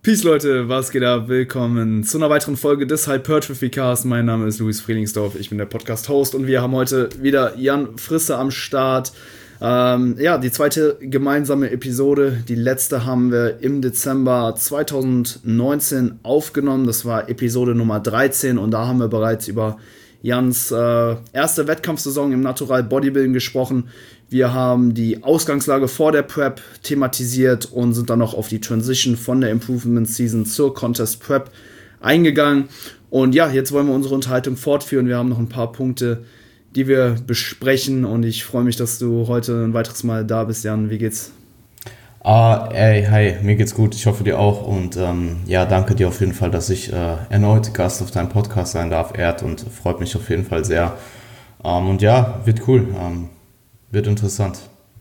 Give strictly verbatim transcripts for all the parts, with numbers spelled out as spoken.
Peace Leute, was geht ab? Willkommen zu einer weiteren Folge des Hypertrophy-Casts. Mein Name ist Luis Frielingsdorf, ich bin der Podcast-Host und wir haben heute wieder Jan Frisse am Start. Ähm, ja, die zweite gemeinsame Episode, die letzte haben wir im Dezember zwanzig neunzehn aufgenommen. Das war Episode Nummer dreizehn und da haben wir bereits über Jans äh, erste Wettkampfsaison im Natural Bodybuilding gesprochen. Wir haben die Ausgangslage vor der Prep thematisiert und sind dann noch auf die Transition von der Improvement Season zur Contest Prep eingegangen. Und ja, jetzt wollen wir unsere Unterhaltung fortführen. Wir haben noch ein paar Punkte, die wir besprechen und ich freue mich, dass du heute ein weiteres Mal da bist, Jan. Wie geht's? Ah, ey, hi, mir geht's gut, ich hoffe dir auch und ähm, ja, danke dir auf jeden Fall, dass ich äh, erneut Gast auf deinem Podcast sein darf, ehrt und freut mich auf jeden Fall sehr. Ähm, und ja, wird cool, ähm, wird interessant.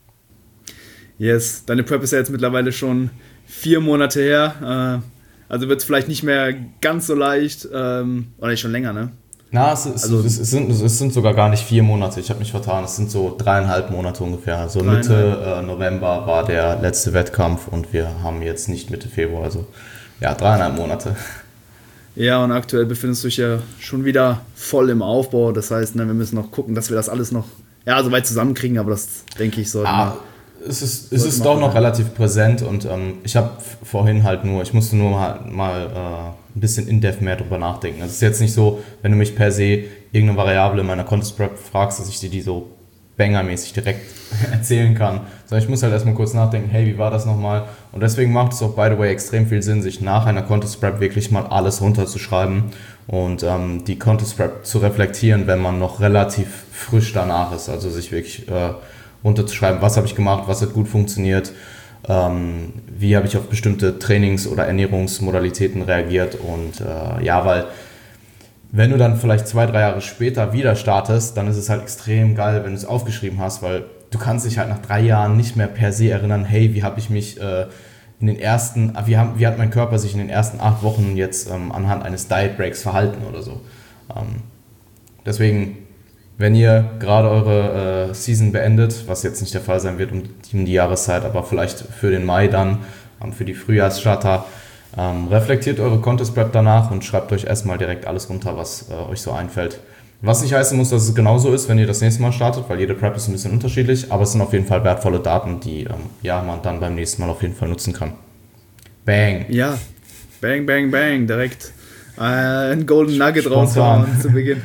Yes, deine Prep ist ja jetzt mittlerweile schon vier Monate her, äh, also wird es vielleicht nicht mehr ganz so leicht, ähm, oder nicht schon länger, ne? Na, es, ist, also, es, sind, es sind sogar gar nicht vier Monate, ich habe mich vertan, es sind so dreieinhalb Monate ungefähr. Also Mitte äh, November war der letzte Wettkampf und wir haben jetzt nicht Mitte Februar, also ja, dreieinhalb Monate. Ja, und aktuell befindest du dich ja schon wieder voll im Aufbau, das heißt, ne, wir müssen noch gucken, dass wir das alles noch ja, so weit zusammenkriegen, aber das denke ich sollte ah, Es ist, es ist doch noch relativ präsent und ähm, ich habe vorhin halt nur, ich musste nur mal, mal äh, ein bisschen in-depth mehr drüber nachdenken. Es ist jetzt nicht so, wenn du mich per se irgendeine Variable in meiner Contest Prep fragst, dass ich dir die so bangermäßig direkt erzählen kann, sondern ich muss halt erstmal kurz nachdenken, hey, wie war das nochmal? Und deswegen macht es auch, by the way, extrem viel Sinn, sich nach einer Contest Prep wirklich mal alles runterzuschreiben und ähm, die Contest Prep zu reflektieren, wenn man noch relativ frisch danach ist, also sich wirklich äh, runterzuschreiben, was habe ich gemacht, was hat gut funktioniert, ähm, wie habe ich auf bestimmte Trainings- oder Ernährungsmodalitäten reagiert und äh, ja, weil wenn du dann vielleicht zwei, drei Jahre später wieder startest, dann ist es halt extrem geil, wenn du es aufgeschrieben hast, weil du kannst dich halt nach drei Jahren nicht mehr per se erinnern, hey, wie habe ich mich äh, in den ersten, wie, haben, wie hat mein Körper sich in den ersten acht Wochen jetzt ähm, anhand eines Diet Breaks verhalten oder so. Ähm, deswegen, wenn ihr gerade eure äh, Season beendet, was jetzt nicht der Fall sein wird um, um die Jahreszeit, aber vielleicht für den Mai dann, ähm, für die Frühjahrsstarter, ähm, reflektiert eure Contest Prep danach und schreibt euch erstmal direkt alles runter, was äh, euch so einfällt. Was nicht heißen muss, dass es genauso ist, wenn ihr das nächste Mal startet, weil jede Prep ist ein bisschen unterschiedlich, aber es sind auf jeden Fall wertvolle Daten, die ähm, ja, man dann beim nächsten Mal auf jeden Fall nutzen kann. Bang! Ja, bang, bang, bang, direkt äh, ein Golden Nugget raushauen zu Beginn.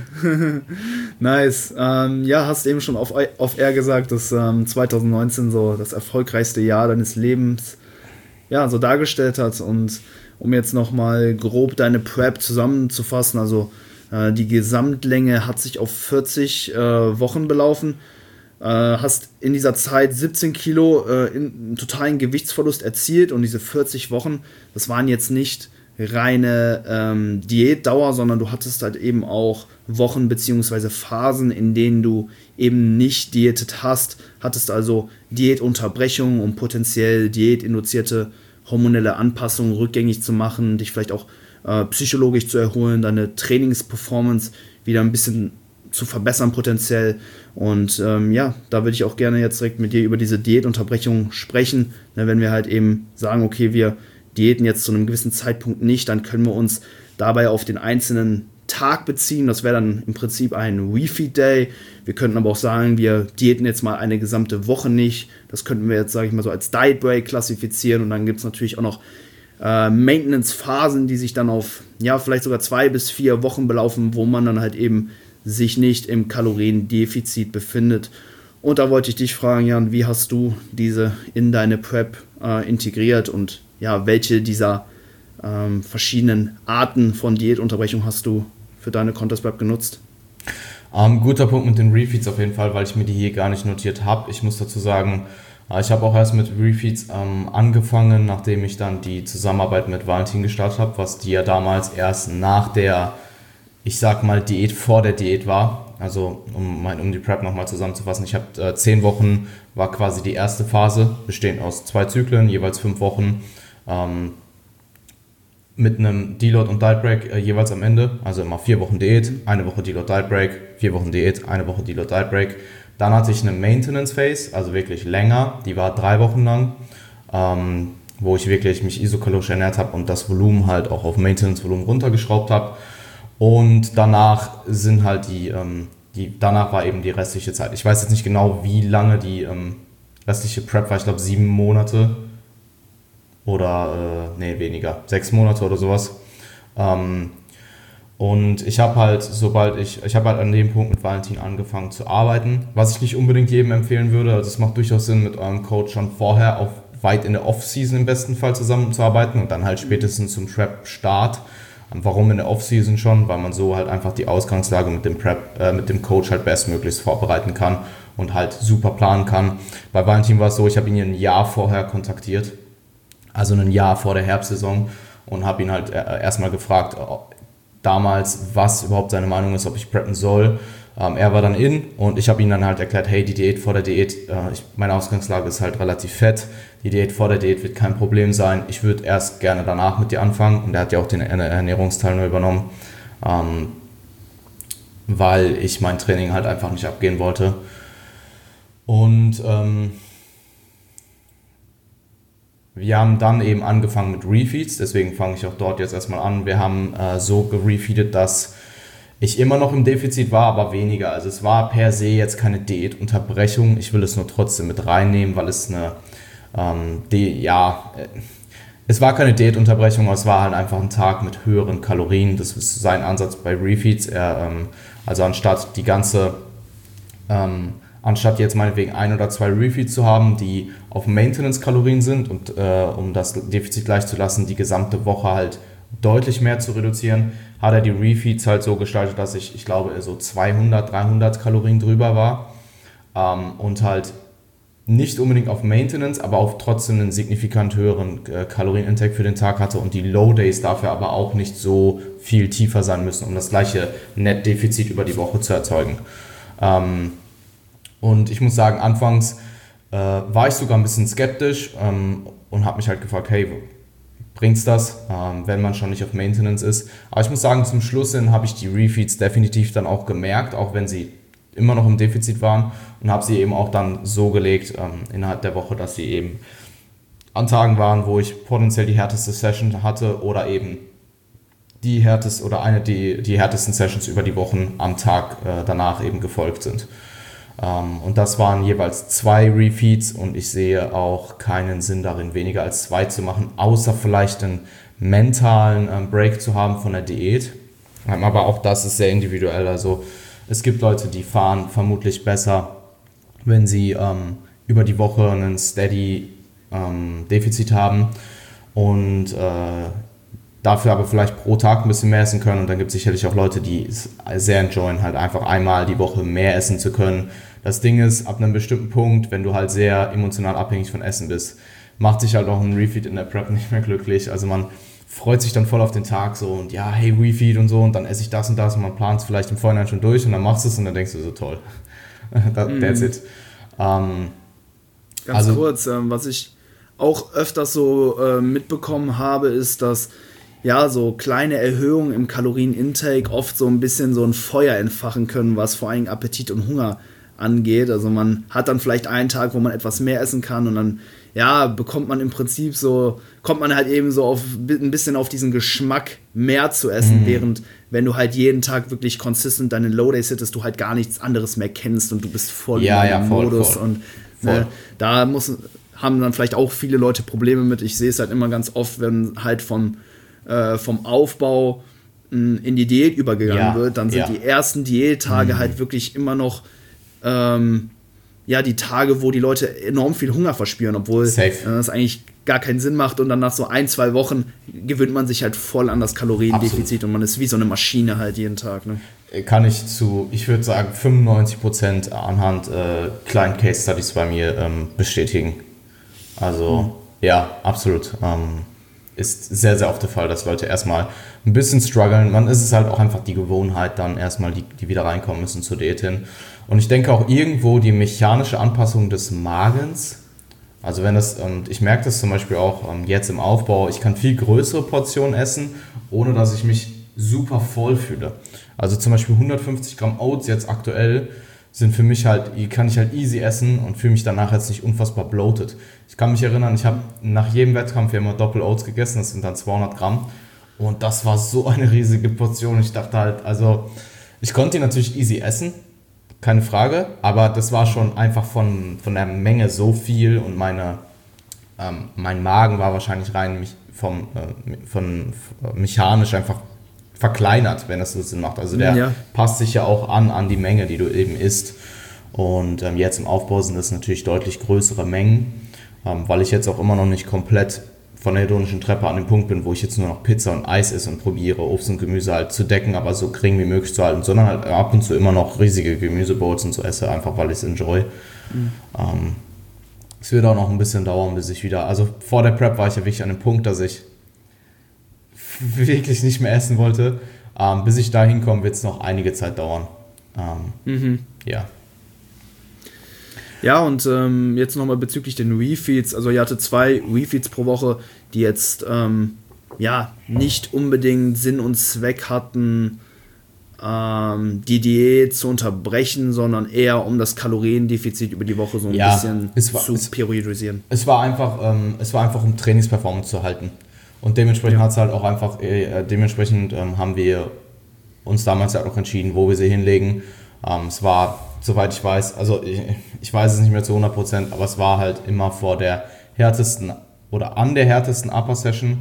Nice. Ähm, ja, hast eben schon auf, auf Air gesagt, dass ähm, zwanzig neunzehn so das erfolgreichste Jahr deines Lebens ja, so dargestellt hat und um jetzt nochmal grob deine Prep zusammenzufassen, also äh, die Gesamtlänge hat sich auf vierzig äh, Wochen belaufen, äh, hast in dieser Zeit siebzehn Kilo äh, in, in totalen Gewichtsverlust erzielt und diese vierzig Wochen, das waren jetzt nicht reine ähm, Diätdauer, sondern du hattest halt eben auch Wochen bzw. Phasen, in denen du eben nicht diätet hast, hattest also Diätunterbrechungen, um potenziell diätinduzierte hormonelle Anpassungen rückgängig zu machen, dich vielleicht auch äh, psychologisch zu erholen, deine Trainingsperformance wieder ein bisschen zu verbessern potenziell und ähm, ja, da würde ich auch gerne jetzt direkt mit dir über diese Diätunterbrechung sprechen, ne, wenn wir halt eben sagen, okay, wir Diäten jetzt zu einem gewissen Zeitpunkt nicht, dann können wir uns dabei auf den einzelnen Tag beziehen. Das wäre dann im Prinzip ein Refeed Day. Wir könnten aber auch sagen, wir diäten jetzt mal eine gesamte Woche nicht. Das könnten wir jetzt, sage ich mal, so als Diet Break klassifizieren. Und dann gibt es natürlich auch noch äh, Maintenance-Phasen, die sich dann auf, ja, vielleicht sogar zwei bis vier Wochen belaufen, wo man dann halt eben sich nicht im Kaloriendefizit befindet. Und da wollte ich dich fragen, Jan, wie hast du diese in deine Prep äh, integriert und ja, welche dieser ähm, verschiedenen Arten von Diätunterbrechung hast du für deine Contest Prep genutzt? Um, guter Punkt mit den Refeeds auf jeden Fall, weil ich mir die hier gar nicht notiert habe. Ich muss dazu sagen, ich habe auch erst mit Refeeds ähm, angefangen, nachdem ich dann die Zusammenarbeit mit Valentin gestartet habe, was die ja damals erst nach der, ich sag mal, Diät vor der Diät war. Also um, mein, um die Prep nochmal zusammenzufassen, ich habe äh, zehn Wochen war quasi die erste Phase, bestehend aus zwei Zyklen, jeweils fünf Wochen. Ähm, mit einem Deload und Diet Break äh, jeweils am Ende, also immer vier Wochen Diät, eine Woche Deload Diet Break, vier Wochen Diät, eine Woche Deload Diet Break. Dann hatte ich eine Maintenance Phase, also wirklich länger, die war drei Wochen lang. Ähm, wo ich wirklich mich isokalorisch ernährt habe und das Volumen halt auch auf Maintenance-Volumen runtergeschraubt habe. Und danach sind halt die, ähm, die, danach war eben die restliche Zeit. Ich weiß jetzt nicht genau, wie lange die ähm, restliche Prep war, ich glaube sieben Monate oder, äh, nee, weniger, sechs Monate oder sowas. Ähm, und ich habe halt, sobald ich, ich habe halt an dem Punkt mit Valentin angefangen zu arbeiten, was ich nicht unbedingt jedem empfehlen würde. Also es macht durchaus Sinn, mit eurem Coach schon vorher auf weit in der Off-Season im besten Fall zusammenzuarbeiten und dann halt spätestens zum Prep-Start. Warum in der Off-Season schon? Weil man so halt einfach die Ausgangslage mit dem Prep, äh, mit dem Coach halt bestmöglichst vorbereiten kann und halt super planen kann. Bei Valentin war es so, ich habe ihn ein Jahr vorher kontaktiert, also ein Jahr vor der Herbstsaison, und habe ihn halt erstmal gefragt, damals, was überhaupt seine Meinung ist, ob ich preppen soll. Ähm, er war dann in und ich habe ihm dann halt erklärt, hey, die Diät vor der Diät, äh, ich, meine Ausgangslage ist halt relativ fett, die Diät vor der Diät wird kein Problem sein, ich würde erst gerne danach mit dir anfangen, und er hat ja auch den Ernährungsteil nur übernommen, ähm, weil ich mein Training halt einfach nicht abgehen wollte. Und ähm, wir haben dann eben angefangen mit Refeeds, deswegen fange ich auch dort jetzt erstmal an. Wir haben äh, so gerefeedet, dass ich immer noch im Defizit war, aber weniger. Also es war per se jetzt keine Diätunterbrechung. Ich will es nur trotzdem mit reinnehmen, weil es eine, ähm, die, ja, äh, es war keine Diätunterbrechung, aber es war halt einfach ein Tag mit höheren Kalorien. Das ist sein Ansatz bei Refeeds. Er, ähm, also anstatt die ganze, ähm, anstatt jetzt meinetwegen ein oder zwei Refeeds zu haben, die auf Maintenance-Kalorien sind und äh, um das Defizit gleich zu lassen, die gesamte Woche halt deutlich mehr zu reduzieren, hat er die Refeeds halt so gestaltet, dass ich, ich glaube, so zweihundert, dreihundert Kalorien drüber war ähm, und halt nicht unbedingt auf Maintenance, aber auf trotzdem einen signifikant höheren äh, Kalorienintake für den Tag hatte und die Low Days dafür aber auch nicht so viel tiefer sein müssen, um das gleiche Net-Defizit über die Woche zu erzeugen. Ähm, und ich muss sagen, anfangs äh, war ich sogar ein bisschen skeptisch ähm, und habe mich halt gefragt, hey, bringt's das, ähm, wenn man schon nicht auf Maintenance ist. Aber ich muss sagen, zum Schluss hin habe ich die Refeeds definitiv dann auch gemerkt, auch wenn sie immer noch im Defizit waren, und habe sie eben auch dann so gelegt ähm, innerhalb der Woche, dass sie eben an Tagen waren, wo ich potenziell die härteste Session hatte oder eben die härteste oder eine die, die härtesten Sessions über die Wochen am Tag äh, danach eben gefolgt sind. Um, und das waren jeweils zwei Refeeds, und ich sehe auch keinen Sinn darin, weniger als zwei zu machen, außer vielleicht einen mentalen ähm, Break zu haben von der Diät. Um, aber auch das ist sehr individuell. Also es gibt Leute, die fahren vermutlich besser, wenn sie ähm, über die Woche einen steady ähm, Defizit haben und äh, dafür aber vielleicht pro Tag ein bisschen mehr essen können. Und dann gibt es sicherlich auch Leute, die es sehr enjoyen, halt einfach einmal die Woche mehr essen zu können. Das Ding ist, ab einem bestimmten Punkt, wenn du halt sehr emotional abhängig von Essen bist, macht sich halt auch ein Refeed in der Prep nicht mehr glücklich. Also man freut sich dann voll auf den Tag so und ja, hey, Refeed und so, und dann esse ich das und das und man plant es vielleicht im Vorhinein schon durch und dann machst du es und dann denkst du so, toll. That's it. Ähm, Ganz also, kurz, ähm, was ich auch öfters so äh, mitbekommen habe, ist, dass ja, so kleine Erhöhungen im Kalorienintake oft so ein bisschen so ein Feuer entfachen können, was vor allem Appetit und Hunger angeht. Also man hat dann vielleicht einen Tag, wo man etwas mehr essen kann, und dann, ja, bekommt man im Prinzip so, kommt man halt eben so auf ein bisschen auf diesen Geschmack, mehr zu essen, mhm. während wenn du halt jeden Tag wirklich consistent deine Low Days hittest, du halt gar nichts anderes mehr kennst und du bist voll ja, in ja, deinem voll, Modus voll. und ne, da muss, haben dann vielleicht auch viele Leute Probleme mit. Ich sehe es halt immer ganz oft, wenn halt vom, äh, vom Aufbau mh, in die Diät übergegangen ja, wird, dann sind ja. die ersten Diättage mhm. halt wirklich immer noch Ähm, ja, die Tage, wo die Leute enorm viel Hunger verspüren, obwohl äh, das eigentlich gar keinen Sinn macht, und dann nach so ein, zwei Wochen gewöhnt man sich halt voll an das Kaloriendefizit. Absolut. Und man ist wie so eine Maschine halt jeden Tag. Ne? Kann ich zu, ich würde sagen, fünfundneunzig Prozent anhand äh, kleinen Case Studies bei mir ähm, bestätigen. Also, mhm. ja, absolut. Ähm, ist sehr, sehr oft der Fall, dass Leute erstmal ein bisschen strugglen. Man ist es halt auch einfach die Gewohnheit, dann erstmal die, die wieder reinkommen müssen zur Diät hin. Und ich denke auch irgendwo die mechanische Anpassung des Magens. Also wenn das, und ich merke das zum Beispiel auch jetzt im Aufbau, ich kann viel größere Portionen essen, ohne dass ich mich super voll fühle. Also zum Beispiel hundertfünfzig Gramm Oats jetzt aktuell sind für mich halt, kann ich halt easy essen und fühle mich danach jetzt nicht unfassbar bloated. Ich kann mich erinnern, ich habe nach jedem Wettkampf ja immer Doppel-Oats gegessen, das sind dann zweihundert Gramm. Und das war so eine riesige Portion. Ich dachte halt, also ich konnte die natürlich easy essen, keine Frage, aber das war schon einfach von, von der Menge so viel und meine, ähm, mein Magen war wahrscheinlich rein mich, vom, äh, von, mechanisch einfach verkleinert, wenn das so Sinn macht. Also der ja. passt sich ja auch an, an die Menge, die du eben isst. Und ähm, jetzt im Aufbau sind das natürlich deutlich größere Mengen, ähm, weil ich jetzt auch immer noch nicht komplett von der hedonischen Treppe an dem Punkt bin, wo ich jetzt nur noch Pizza und Eis esse und probiere, Obst und Gemüse halt zu decken, aber so gering wie möglich zu halten, sondern halt ab und zu immer noch riesige Gemüsebowls und so esse, einfach weil ich es enjoy. Mhm. Ähm, es wird auch noch ein bisschen dauern, bis ich wieder, also vor der Prep war ich ja wirklich an dem Punkt, dass ich wirklich nicht mehr essen wollte. Ähm, bis ich da hinkomme, wird es noch einige Zeit dauern. Ähm, mhm. Ja. Ja, und ähm, jetzt nochmal bezüglich den Refeeds. Also ihr hattet zwei Refeeds pro Woche, die jetzt ähm, ja nicht unbedingt Sinn und Zweck hatten, ähm, die Diät zu unterbrechen, sondern eher um das Kaloriendefizit über die Woche so ein ja, bisschen war, zu es, periodisieren. Es war einfach, ähm, es war einfach um Trainingsperformance zu halten. Und dementsprechend ja. hat es halt auch einfach, äh, dementsprechend ähm, haben wir uns damals halt auch entschieden, wo wir sie hinlegen. Ähm, es war, soweit ich weiß, also ich, ich weiß es nicht mehr zu hundert Prozent, aber es war halt immer vor der härtesten oder an der härtesten Upper Session.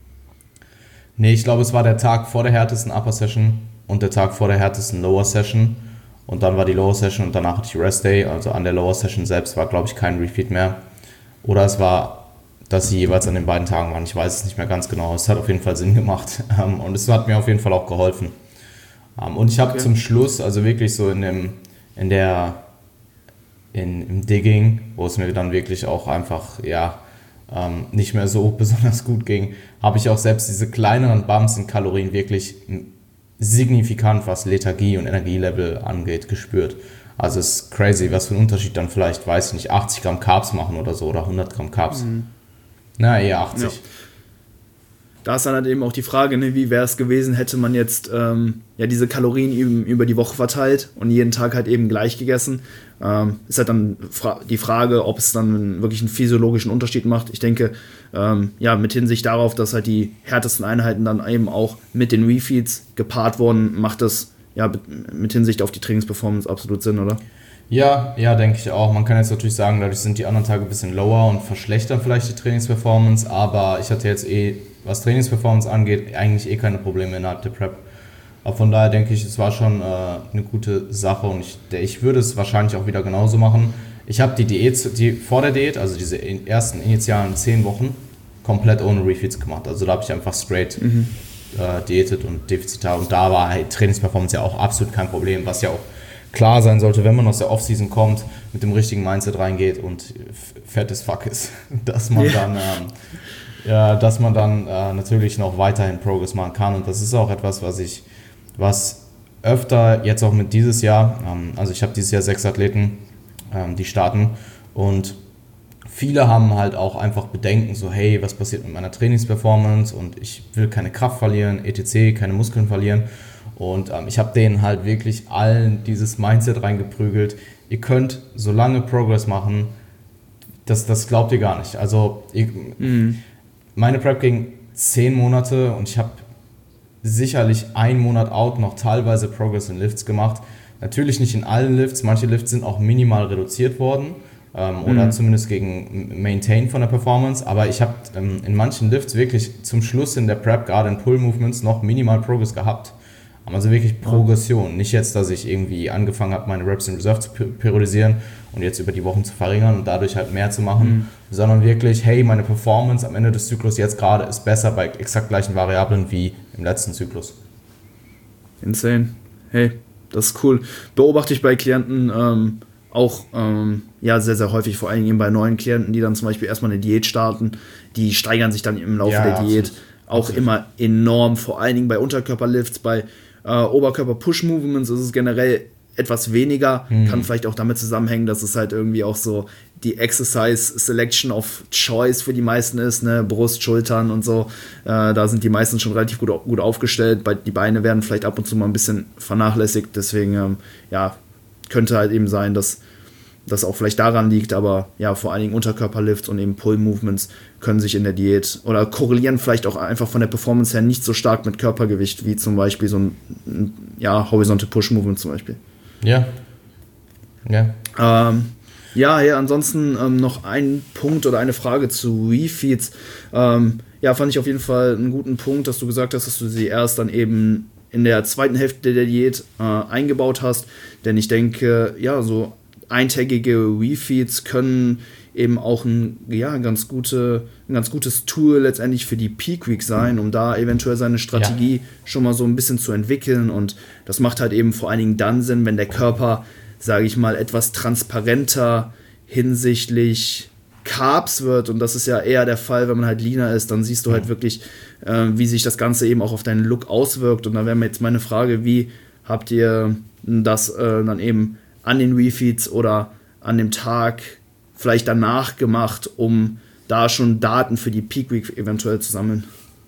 Nee, ich glaube, es war der Tag vor der härtesten Upper Session und der Tag vor der härtesten Lower Session. Und dann war die Lower Session und danach hatte ich Rest Day. Also an der Lower Session selbst war, glaube ich, kein Refeed mehr. Oder es war, dass sie jeweils an den beiden Tagen waren. Ich weiß es nicht mehr ganz genau. Es hat auf jeden Fall Sinn gemacht. Und es hat mir auf jeden Fall auch geholfen. Und ich habe okay. zum Schluss, also wirklich so in dem, in der, in, im Digging, wo es mir dann wirklich auch einfach, ja, nicht mehr so besonders gut ging, habe ich auch selbst diese kleineren Bumps in Kalorien wirklich signifikant, was Lethargie und Energielevel angeht, gespürt. Also es ist crazy, was für einen Unterschied dann vielleicht, weiß ich nicht, achtzig Gramm Carbs machen oder so oder hundert Gramm Carbs. Mhm. Na, eher achtzig. Ja. Da ist dann halt eben auch die Frage, ne, wie wäre es gewesen, hätte man jetzt ähm, ja, diese Kalorien eben über die Woche verteilt und jeden Tag halt eben gleich gegessen. Ähm, ist halt dann fra- die Frage, ob es dann wirklich einen physiologischen Unterschied macht. Ich denke, ähm, ja, mit Hinsicht darauf, dass halt die härtesten Einheiten dann eben auch mit den Refeeds gepaart wurden, macht das ja mit Hinsicht auf die Trainingsperformance absolut Sinn, oder? Ja, ja, denke ich auch. Man kann jetzt natürlich sagen, dadurch sind die anderen Tage ein bisschen lower und verschlechtern vielleicht die Trainingsperformance, aber ich hatte jetzt eh, was Trainingsperformance angeht, eigentlich eh keine Probleme innerhalb der Prep. Aber von daher denke ich, es war schon äh, eine gute Sache und ich, ich würde es wahrscheinlich auch wieder genauso machen. Ich habe die Diät, die vor der Diät, also diese ersten initialen zehn Wochen, komplett ohne Refeeds gemacht. Also da habe ich einfach straight mhm. äh, diätet und defizitar und da war halt Trainingsperformance ja auch absolut kein Problem, was ja auch klar sein sollte, wenn man aus der Offseason kommt, mit dem richtigen Mindset reingeht und fett as fuck ist, dass man yeah. dann, ähm, ja, dass man dann äh, natürlich noch weiterhin Progress machen kann. Und das ist auch etwas, was ich, was öfter jetzt auch mit dieses Jahr, ähm, also ich habe dieses Jahr sechs Athleten, ähm, die starten und viele haben halt auch einfach Bedenken, so hey, was passiert mit meiner Trainingsperformance und ich will keine Kraft verlieren, et cetera, keine Muskeln verlieren. Und ähm, ich habe denen halt wirklich allen dieses Mindset reingeprügelt. Ihr könnt so lange Progress machen, das, das glaubt ihr gar nicht. Also ich, mhm. meine Prep ging zehn Monate und ich habe sicherlich einen Monat out noch teilweise Progress in Lifts gemacht. Natürlich nicht in allen Lifts, manche Lifts sind auch minimal reduziert worden ähm, mhm. oder zumindest gegen Maintain von der Performance. Aber ich habe ähm, in manchen Lifts wirklich zum Schluss in der Prep, gerade in Pull-Movements, noch minimal Progress gehabt. Also wirklich Progression. Nicht jetzt, dass ich irgendwie angefangen habe, meine Reps in Reserve zu periodisieren und jetzt über die Wochen zu verringern und dadurch halt mehr zu machen, mhm. sondern wirklich, hey, meine Performance am Ende des Zyklus jetzt gerade ist besser bei exakt gleichen Variablen wie im letzten Zyklus. Insane. Hey, das ist cool. Beobachte ich bei Klienten ähm, auch ähm, ja, sehr, sehr häufig, vor allem eben bei neuen Klienten, die dann zum Beispiel erstmal eine Diät starten, die steigern sich dann im Laufe ja, der Diät absolut. auch absolut. immer enorm, vor allen Dingen bei Unterkörperlifts, bei Uh, Oberkörper-Push-Movements ist es generell etwas weniger, mhm. kann vielleicht auch damit zusammenhängen, dass es halt irgendwie auch so die Exercise Selection of Choice für die meisten ist, ne, Brust, Schultern und so, uh, da sind die meisten schon relativ gut, gut aufgestellt, die Beine werden vielleicht ab und zu mal ein bisschen vernachlässigt, deswegen, ähm, ja, könnte halt eben sein, dass das auch vielleicht daran liegt, aber ja, vor allen Dingen Unterkörperlifts und eben Pull-Movements können sich in der Diät oder korrelieren vielleicht auch einfach von der Performance her nicht so stark mit Körpergewicht, wie zum Beispiel so ein, ein ja, Horizontal Push-Movement zum Beispiel. Ja. Ja. Ähm, ja, ja, ansonsten ähm, noch ein Punkt oder eine Frage zu Refeeds. Ähm, ja, fand ich auf jeden Fall einen guten Punkt, dass du gesagt hast, dass du sie erst dann eben in der zweiten Hälfte der Diät äh, eingebaut hast, denn ich denke, ja, so eintägige Refeeds können eben auch ein, ja, ganz gute, ein ganz gutes Tool letztendlich für die Peak Week sein, um da eventuell seine Strategie ja. schon mal so ein bisschen zu entwickeln, und das macht halt eben vor allen Dingen dann Sinn, wenn der Körper, sage ich mal, etwas transparenter hinsichtlich Carbs wird, und das ist ja eher der Fall, wenn man halt leaner ist, dann siehst du halt wirklich, äh, wie sich das Ganze eben auch auf deinen Look auswirkt, und dann wäre mir jetzt meine Frage, wie habt ihr das äh, dann eben an den Refeeds oder an dem Tag vielleicht danach gemacht, um da schon Daten für die Peak Week eventuell zu sammeln?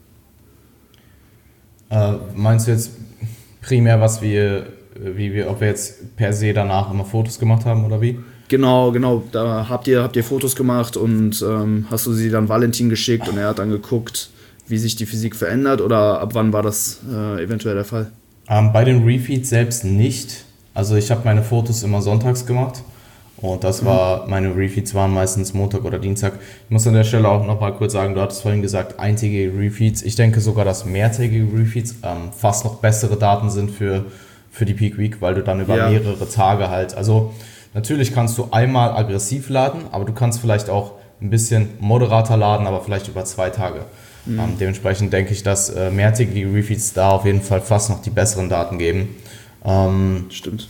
Äh, meinst du jetzt primär, was wir, wie wir, ob wir jetzt per se danach immer Fotos gemacht haben oder wie? Genau, genau. Da habt ihr, habt ihr Fotos gemacht und ähm, hast du sie dann Valentin geschickt und er hat dann geguckt, wie sich die Physik verändert, oder ab wann war das äh, eventuell der Fall? Ähm, bei den Refeeds selbst nicht. Also ich habe meine Fotos immer sonntags gemacht und das war, mhm. meine Refeeds waren meistens Montag oder Dienstag. Ich muss an der Stelle auch noch mal kurz sagen, du hattest vorhin gesagt, eintägige Refeeds. Ich denke sogar, dass mehrtägige Refeeds ähm, fast noch bessere Daten sind für, für die Peak Week, weil du dann über ja. mehrere Tage halt, also natürlich kannst du einmal aggressiv laden, aber du kannst vielleicht auch ein bisschen moderater laden, aber vielleicht über zwei Tage. Mhm. Ähm, dementsprechend denke ich, dass äh, mehrtägige Refeeds da auf jeden Fall fast noch die besseren Daten geben. Ähm, Stimmt.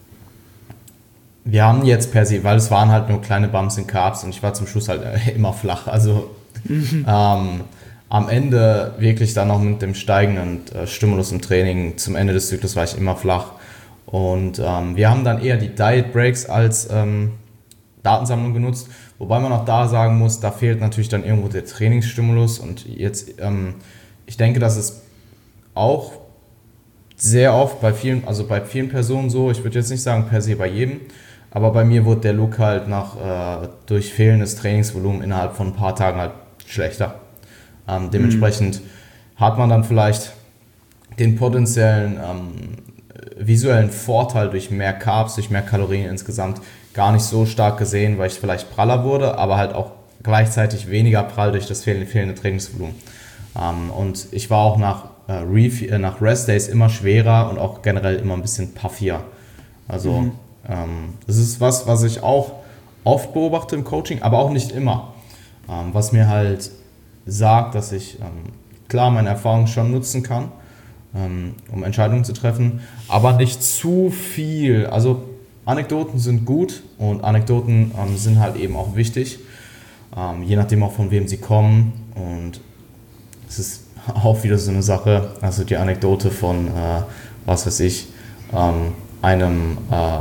Wir haben jetzt per se, weil es waren halt nur kleine Bumps in Carbs und ich war zum Schluss halt äh, immer flach. Also mhm. ähm, am Ende wirklich dann noch mit dem steigenden äh, Stimulus im Training zum Ende des Zyklus war ich immer flach. Und ähm, wir haben dann eher die Diet Breaks als ähm, Datensammlung genutzt, wobei man auch da sagen muss, da fehlt natürlich dann irgendwo der Trainingsstimulus, und jetzt, ähm, ich denke, dass es auch sehr oft bei vielen, also bei vielen Personen so, ich würde jetzt nicht sagen per se bei jedem, aber bei mir wurde der Look halt nach, äh, durch fehlendes Trainingsvolumen innerhalb von ein paar Tagen halt schlechter. Ähm, dementsprechend mhm. hat man dann vielleicht den potenziellen ähm, visuellen Vorteil durch mehr Carbs, durch mehr Kalorien insgesamt gar nicht so stark gesehen, weil ich vielleicht praller wurde, aber halt auch gleichzeitig weniger prall durch das fehlende Trainingsvolumen. Ähm, und ich war auch nach, äh, Ref- äh, nach Rest Days immer schwerer und auch generell immer ein bisschen puffier. Also mhm. ähm, das ist was, was ich auch oft beobachte im Coaching, aber auch nicht immer. Ähm, was mir halt sagt, dass ich ähm, klar meine Erfahrung schon nutzen kann, um Entscheidungen zu treffen, aber nicht zu viel. Also Anekdoten sind gut und Anekdoten ähm, sind halt eben auch wichtig, ähm, je nachdem auch von wem sie kommen, und es ist auch wieder so eine Sache, also die Anekdote von, äh, was weiß ich, ähm, einem,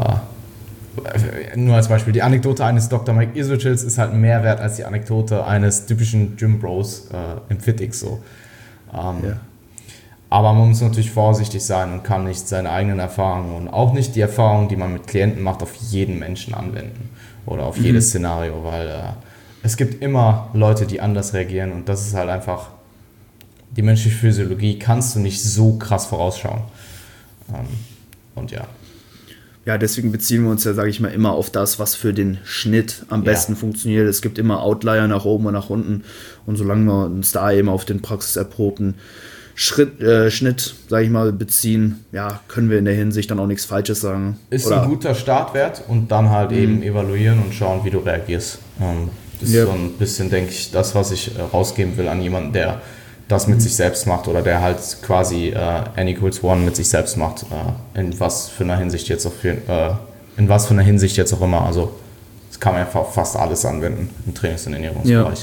äh, nur als Beispiel, die Anekdote eines Doktor Mike Isochils ist halt mehr wert als die Anekdote eines typischen Gym Bros äh, im FitX so. Ähm, ja. Aber man muss natürlich vorsichtig sein und kann nicht seine eigenen Erfahrungen und auch nicht die Erfahrungen, die man mit Klienten macht, auf jeden Menschen anwenden oder auf mhm. jedes Szenario, weil äh, es gibt immer Leute, die anders reagieren, und das ist halt einfach, die menschliche Physiologie kannst du nicht so krass vorausschauen. Ähm, und ja. Ja, deswegen beziehen wir uns ja, sage ich mal, immer auf das, was für den Schnitt am besten ja. funktioniert. Es gibt immer Outlier nach oben und nach unten, und solange wir uns da eben auf den praxiserprobten Schritt, äh, Schnitt, sage ich mal, beziehen, ja, können wir in der Hinsicht dann auch nichts Falsches sagen. Ist Oder? Ein guter Startwert, und dann halt mhm. eben evaluieren und schauen, wie du reagierst. Ähm, das yep. ist so ein bisschen, denke ich, das, was ich äh, rausgeben will an jemanden, der das mit mhm. sich selbst macht oder der halt quasi äh, N equals one mit sich selbst macht. Äh, in was für einer Hinsicht jetzt auch für, äh, in was für einer Hinsicht jetzt auch immer. Also das kann man einfach fast alles anwenden im Trainings- und Ernährungsbereich. Ja.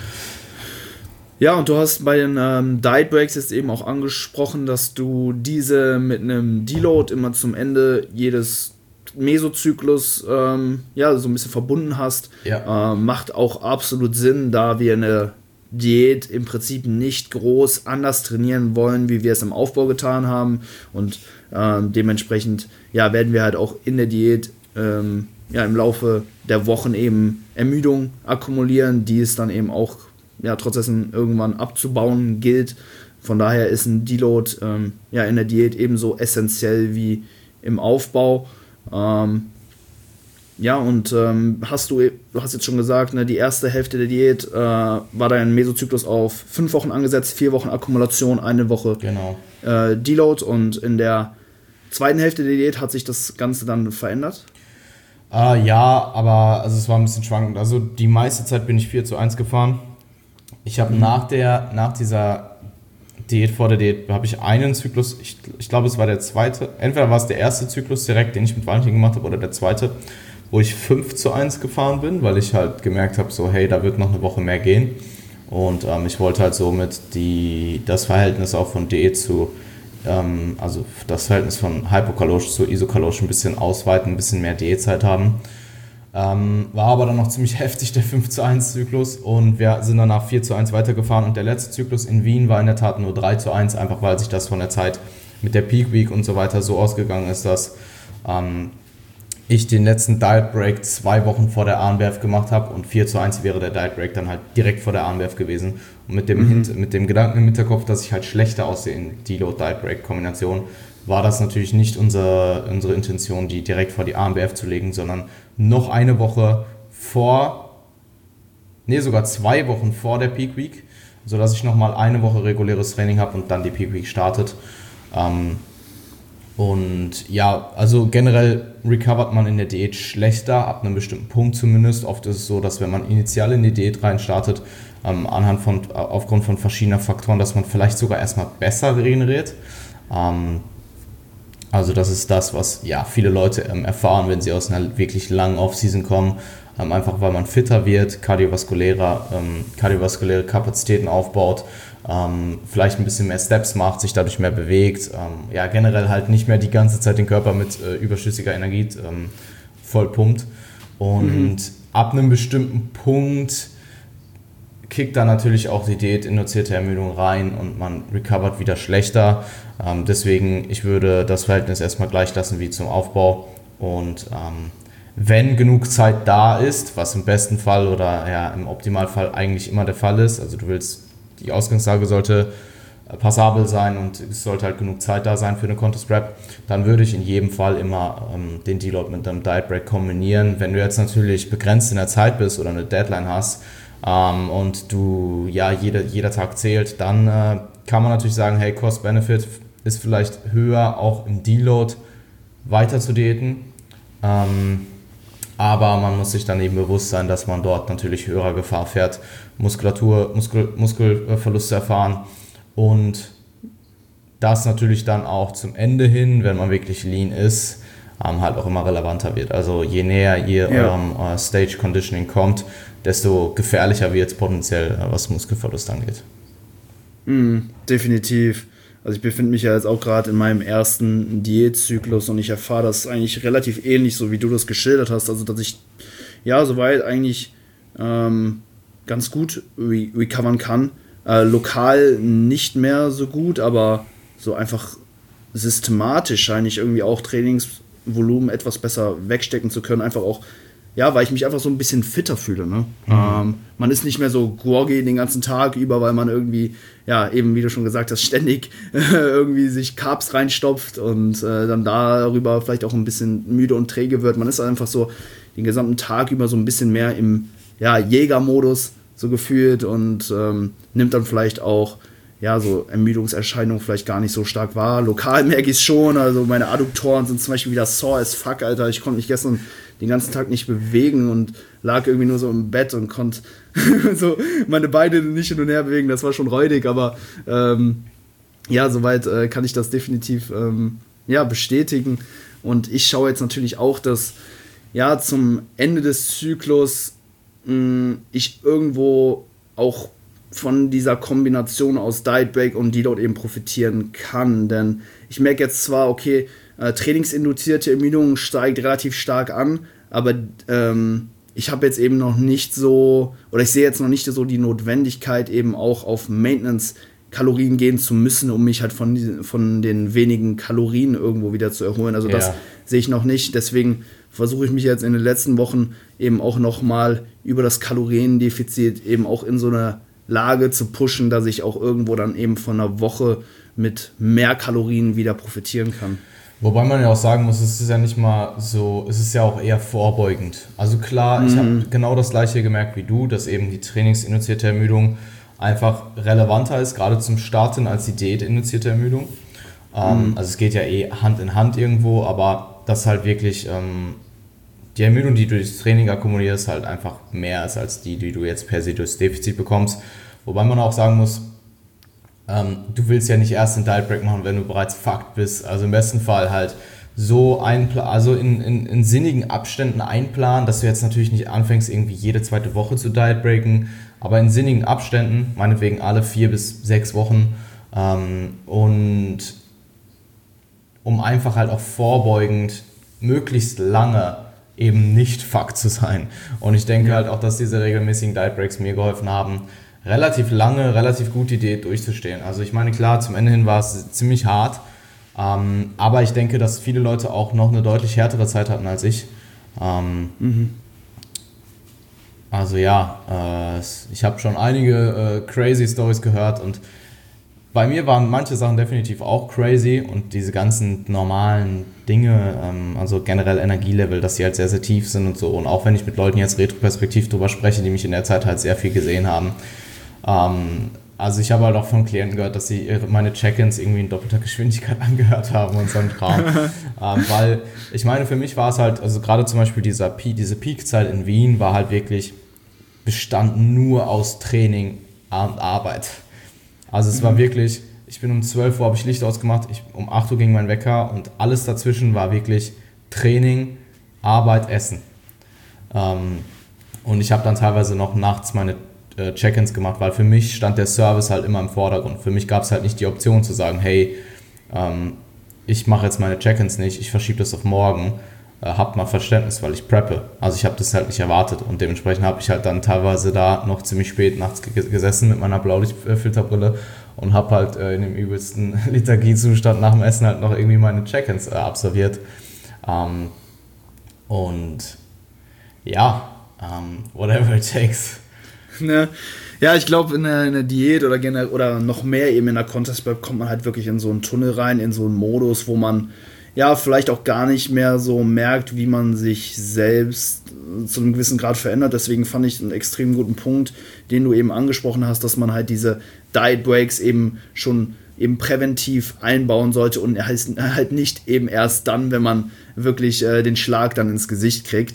Ja, und du hast bei den ähm, Diet Breaks jetzt eben auch angesprochen, dass du diese mit einem Deload immer zum Ende jedes Mesozyklus ähm, ja, so ein bisschen verbunden hast. Ja. Äh, macht auch absolut Sinn, da wir eine Diät im Prinzip nicht groß anders trainieren wollen, wie wir es im Aufbau getan haben. Und ähm, dementsprechend ja, werden wir halt auch in der Diät ähm, ja, im Laufe der Wochen eben Ermüdung akkumulieren, die es dann eben auch ja, trotz dessen irgendwann abzubauen gilt. Von daher ist ein Deload ähm, ja, in der Diät ebenso essentiell wie im Aufbau. Ähm, Ja, und ähm, hast du, du hast jetzt schon gesagt, ne, die erste Hälfte der Diät äh, war dein Mesozyklus auf fünf Wochen angesetzt, vier Wochen Akkumulation, eine Woche genau. äh, Deload, und in der zweiten Hälfte der Diät hat sich das Ganze dann verändert? Äh, ja, aber also es war ein bisschen schwankend. Also die meiste Zeit bin ich vier zu eins gefahren. Ich habe mhm. nach der, nach dieser Diät, vor der Diät, habe ich einen Zyklus, ich, ich glaube es war der zweite, entweder war es der erste Zyklus direkt, den ich mit Valentin gemacht habe, oder der zweite, wo ich fünf zu eins gefahren bin, weil ich halt gemerkt habe, so hey, da wird noch eine Woche mehr gehen. Und ähm, ich wollte halt somit die, das Verhältnis auch von Diät zu, ähm, also das Verhältnis von hypokalorisch zu isokalorisch ein bisschen ausweiten, ein bisschen mehr Diätzeit haben. Ähm, war aber dann noch ziemlich heftig, der fünf zu eins Zyklus, und wir sind danach vier zu eins weitergefahren, und der letzte Zyklus in Wien war in der Tat nur drei zu eins, einfach weil sich das von der Zeit mit der Peak Week und so weiter so ausgegangen ist, dass ähm, ich den letzten Diet Break zwei Wochen vor der A N B F gemacht habe, und vier zu eins wäre der Diet Break dann halt direkt vor der A N B F gewesen. Und mit dem, mhm. Hint- mit dem Gedanken im Hinterkopf, dass ich halt schlechter aussehe in Deload Diet Break Kombination, war das natürlich nicht unsere, unsere Intention, die direkt vor die A N B F zu legen, sondern noch eine Woche vor, nee sogar zwei Wochen vor der Peak Week, sodass ich nochmal eine Woche reguläres Training habe und dann die Peak Week startet. Ähm, Und ja, also generell recovert man in der Diät schlechter, ab einem bestimmten Punkt zumindest. Oft ist es so, dass wenn man initial in die Diät rein startet, ähm, anhand von, aufgrund von verschiedenen Faktoren, dass man vielleicht sogar erstmal besser regeneriert. Ähm, also das ist das, was ja viele Leute ähm, erfahren, wenn sie aus einer wirklich langen Off-Season kommen. Ähm, einfach weil man fitter wird, kardiovaskulärer, ähm, kardiovaskuläre Kapazitäten aufbaut, Ähm, vielleicht ein bisschen mehr Steps macht, sich dadurch mehr bewegt, ähm, ja generell halt nicht mehr die ganze Zeit den Körper mit äh, überschüssiger Energie ähm, voll pumpt. Und mhm. ab einem bestimmten Punkt kickt dann natürlich auch die Diät-induzierte Ermüdung rein und man recovert wieder schlechter. Ähm, deswegen, ich würde das Verhältnis erstmal gleich lassen wie zum Aufbau, und ähm, wenn genug Zeit da ist, was im besten Fall oder ja im Optimalfall eigentlich immer der Fall ist, also du willst, die Ausgangslage sollte passabel sein und es sollte halt genug Zeit da sein für eine Contest Prep, dann würde ich in jedem Fall immer ähm, den Deload mit einem Diet Break kombinieren. Wenn du jetzt natürlich begrenzt in der Zeit bist oder eine Deadline hast ähm, und du, ja, jeder, jeder Tag zählt, dann äh, kann man natürlich sagen, hey, Cost-Benefit ist vielleicht höher, auch im Deload weiter zu diäten. Ähm, Aber man muss sich dann eben bewusst sein, dass man dort natürlich höherer Gefahr fährt, Muskulatur, Muskel, Muskelverluste erfahren, und das natürlich dann auch zum Ende hin, wenn man wirklich lean ist, halt auch immer relevanter wird. Also je näher ihr ja. eurem uh, Stage Conditioning kommt, desto gefährlicher wird es potenziell, was Muskelverlust angeht. Mm, definitiv. Also ich befinde mich ja jetzt auch gerade in meinem ersten Diätzyklus und ich erfahre das eigentlich relativ ähnlich, so wie du das geschildert hast. Also dass ich ja soweit eigentlich ähm, ganz gut re- recovern kann. Äh, lokal nicht mehr so gut, aber so einfach systematisch scheine ich irgendwie auch Trainingsvolumen etwas besser wegstecken zu können. Einfach auch, ja, weil ich mich einfach so ein bisschen fitter fühle. Ne? Mhm. Ähm, man ist nicht mehr so groggy den ganzen Tag über, weil man irgendwie, ja, eben wie du schon gesagt hast, ständig äh, irgendwie sich Carbs reinstopft und äh, dann darüber vielleicht auch ein bisschen müde und träge wird. Man ist einfach so den gesamten Tag über so ein bisschen mehr im ja, Jägermodus so gefühlt und ähm, nimmt dann vielleicht auch ja, so Ermüdungserscheinungen vielleicht gar nicht so stark wahr. Lokal merke ich es schon, also meine Adduktoren sind zum Beispiel wieder sore as fuck, Alter. Ich konnte mich gestern den ganzen Tag nicht bewegen und lag irgendwie nur so im Bett und konnte so meine Beine nicht hin und her bewegen. Das war schon räudig, aber ähm, ja, soweit äh, kann ich das definitiv ähm, ja, bestätigen. Und ich schaue jetzt natürlich auch, dass ja, zum Ende des Zyklus mh, ich irgendwo auch von dieser Kombination aus Diet Break und Deload eben profitieren kann. Denn ich merke jetzt zwar, okay, äh, trainingsinduzierte Ermüdung steigt relativ stark an, aber ähm, ich habe jetzt eben noch nicht so, oder ich sehe jetzt noch nicht so die Notwendigkeit, eben auch auf Maintenance-Kalorien gehen zu müssen, um mich halt von, diesen, von den wenigen Kalorien irgendwo wieder zu erholen. Also ja. das sehe ich noch nicht. Deswegen versuche ich mich jetzt in den letzten Wochen eben auch nochmal über das Kaloriendefizit eben auch in so einer Lage zu pushen, dass ich auch irgendwo dann eben von einer Woche mit mehr Kalorien wieder profitieren kann. Wobei man ja auch sagen muss, es ist ja nicht mal so, es ist ja auch eher vorbeugend. Also klar, mhm. ich habe genau das gleiche gemerkt wie du, dass eben die trainingsinduzierte Ermüdung einfach relevanter ist, gerade zum Starten, als die diätinduzierte Ermüdung. Ähm, mhm. Also es geht ja eh Hand in Hand irgendwo, aber das halt wirklich, ähm, die Ermüdung, die du durchs Training akkumulierst, halt einfach mehr ist als die, die du jetzt per se durchs Defizit bekommst. Wobei man auch sagen muss, ähm, du willst ja nicht erst einen Diet Break machen, wenn du bereits fucked bist. Also im besten Fall halt so einpla- also in, in, in sinnigen Abständen einplanen, dass du jetzt natürlich nicht anfängst, irgendwie jede zweite Woche zu Diet Breaken, aber in sinnigen Abständen, meinetwegen alle vier bis sechs Wochen, ähm, und um einfach halt auch vorbeugend möglichst lange eben nicht fucked zu sein. Und ich denke ja. halt auch, dass diese regelmäßigen Diet Breaks mir geholfen haben, relativ lange, relativ gut die Diät durchzustehen. Also ich meine, klar, zum Ende hin war es ziemlich hart, ähm, aber ich denke, dass viele Leute auch noch eine deutlich härtere Zeit hatten als ich. Ähm, mhm. Also ja, äh, ich habe schon einige äh, crazy Stories gehört und bei mir waren manche Sachen definitiv auch crazy und diese ganzen normalen Dinge, ähm, also generell Energielevel, dass die halt sehr, sehr tief sind und so. Und auch wenn ich mit Leuten jetzt retroperspektiv drüber spreche, die mich in der Zeit halt sehr viel gesehen haben. Ähm, also ich habe halt auch von Klienten gehört, dass sie ihre, meine Check-ins irgendwie in doppelter Geschwindigkeit angehört haben und so ein Kram. ähm, weil ich meine, für mich war es halt, also gerade zum Beispiel dieser Pe- diese Peak-Zeit in Wien war halt wirklich bestanden nur aus Training und Arbeit. Also es war wirklich, ich bin um zwölf Uhr, habe ich Licht ausgemacht, ich, um acht Uhr ging mein Wecker und alles dazwischen war wirklich Training, Arbeit, Essen. Ähm, und ich habe dann teilweise noch nachts meine äh, Check-ins gemacht, weil für mich stand der Service halt immer im Vordergrund. Für mich gab es halt nicht die Option zu sagen, hey, ähm, ich mache jetzt meine Check-ins nicht, ich verschiebe das auf morgen. Habt mal Verständnis, weil ich preppe. Also ich habe das halt nicht erwartet und dementsprechend habe ich halt dann teilweise da noch ziemlich spät nachts g- gesessen mit meiner Blaulichtfilterbrille und habe halt äh, in dem übelsten Lethargiezustand nach dem Essen halt noch irgendwie meine Check-ins äh, absolviert. Ähm, und ja, ähm, whatever it takes. Ne? Ja, ich glaube, in einer, in einer Diät oder, generell, oder noch mehr eben in der Contest Prep kommt man halt wirklich in so einen Tunnel rein, in so einen Modus, wo man ja, vielleicht auch gar nicht mehr so merkt, wie man sich selbst zu einem gewissen Grad verändert. Deswegen fand ich einen extrem guten Punkt, den du eben angesprochen hast, dass man halt diese Diet Breaks eben schon eben präventiv einbauen sollte und halt nicht eben erst dann, wenn man wirklich äh, den Schlag dann ins Gesicht kriegt.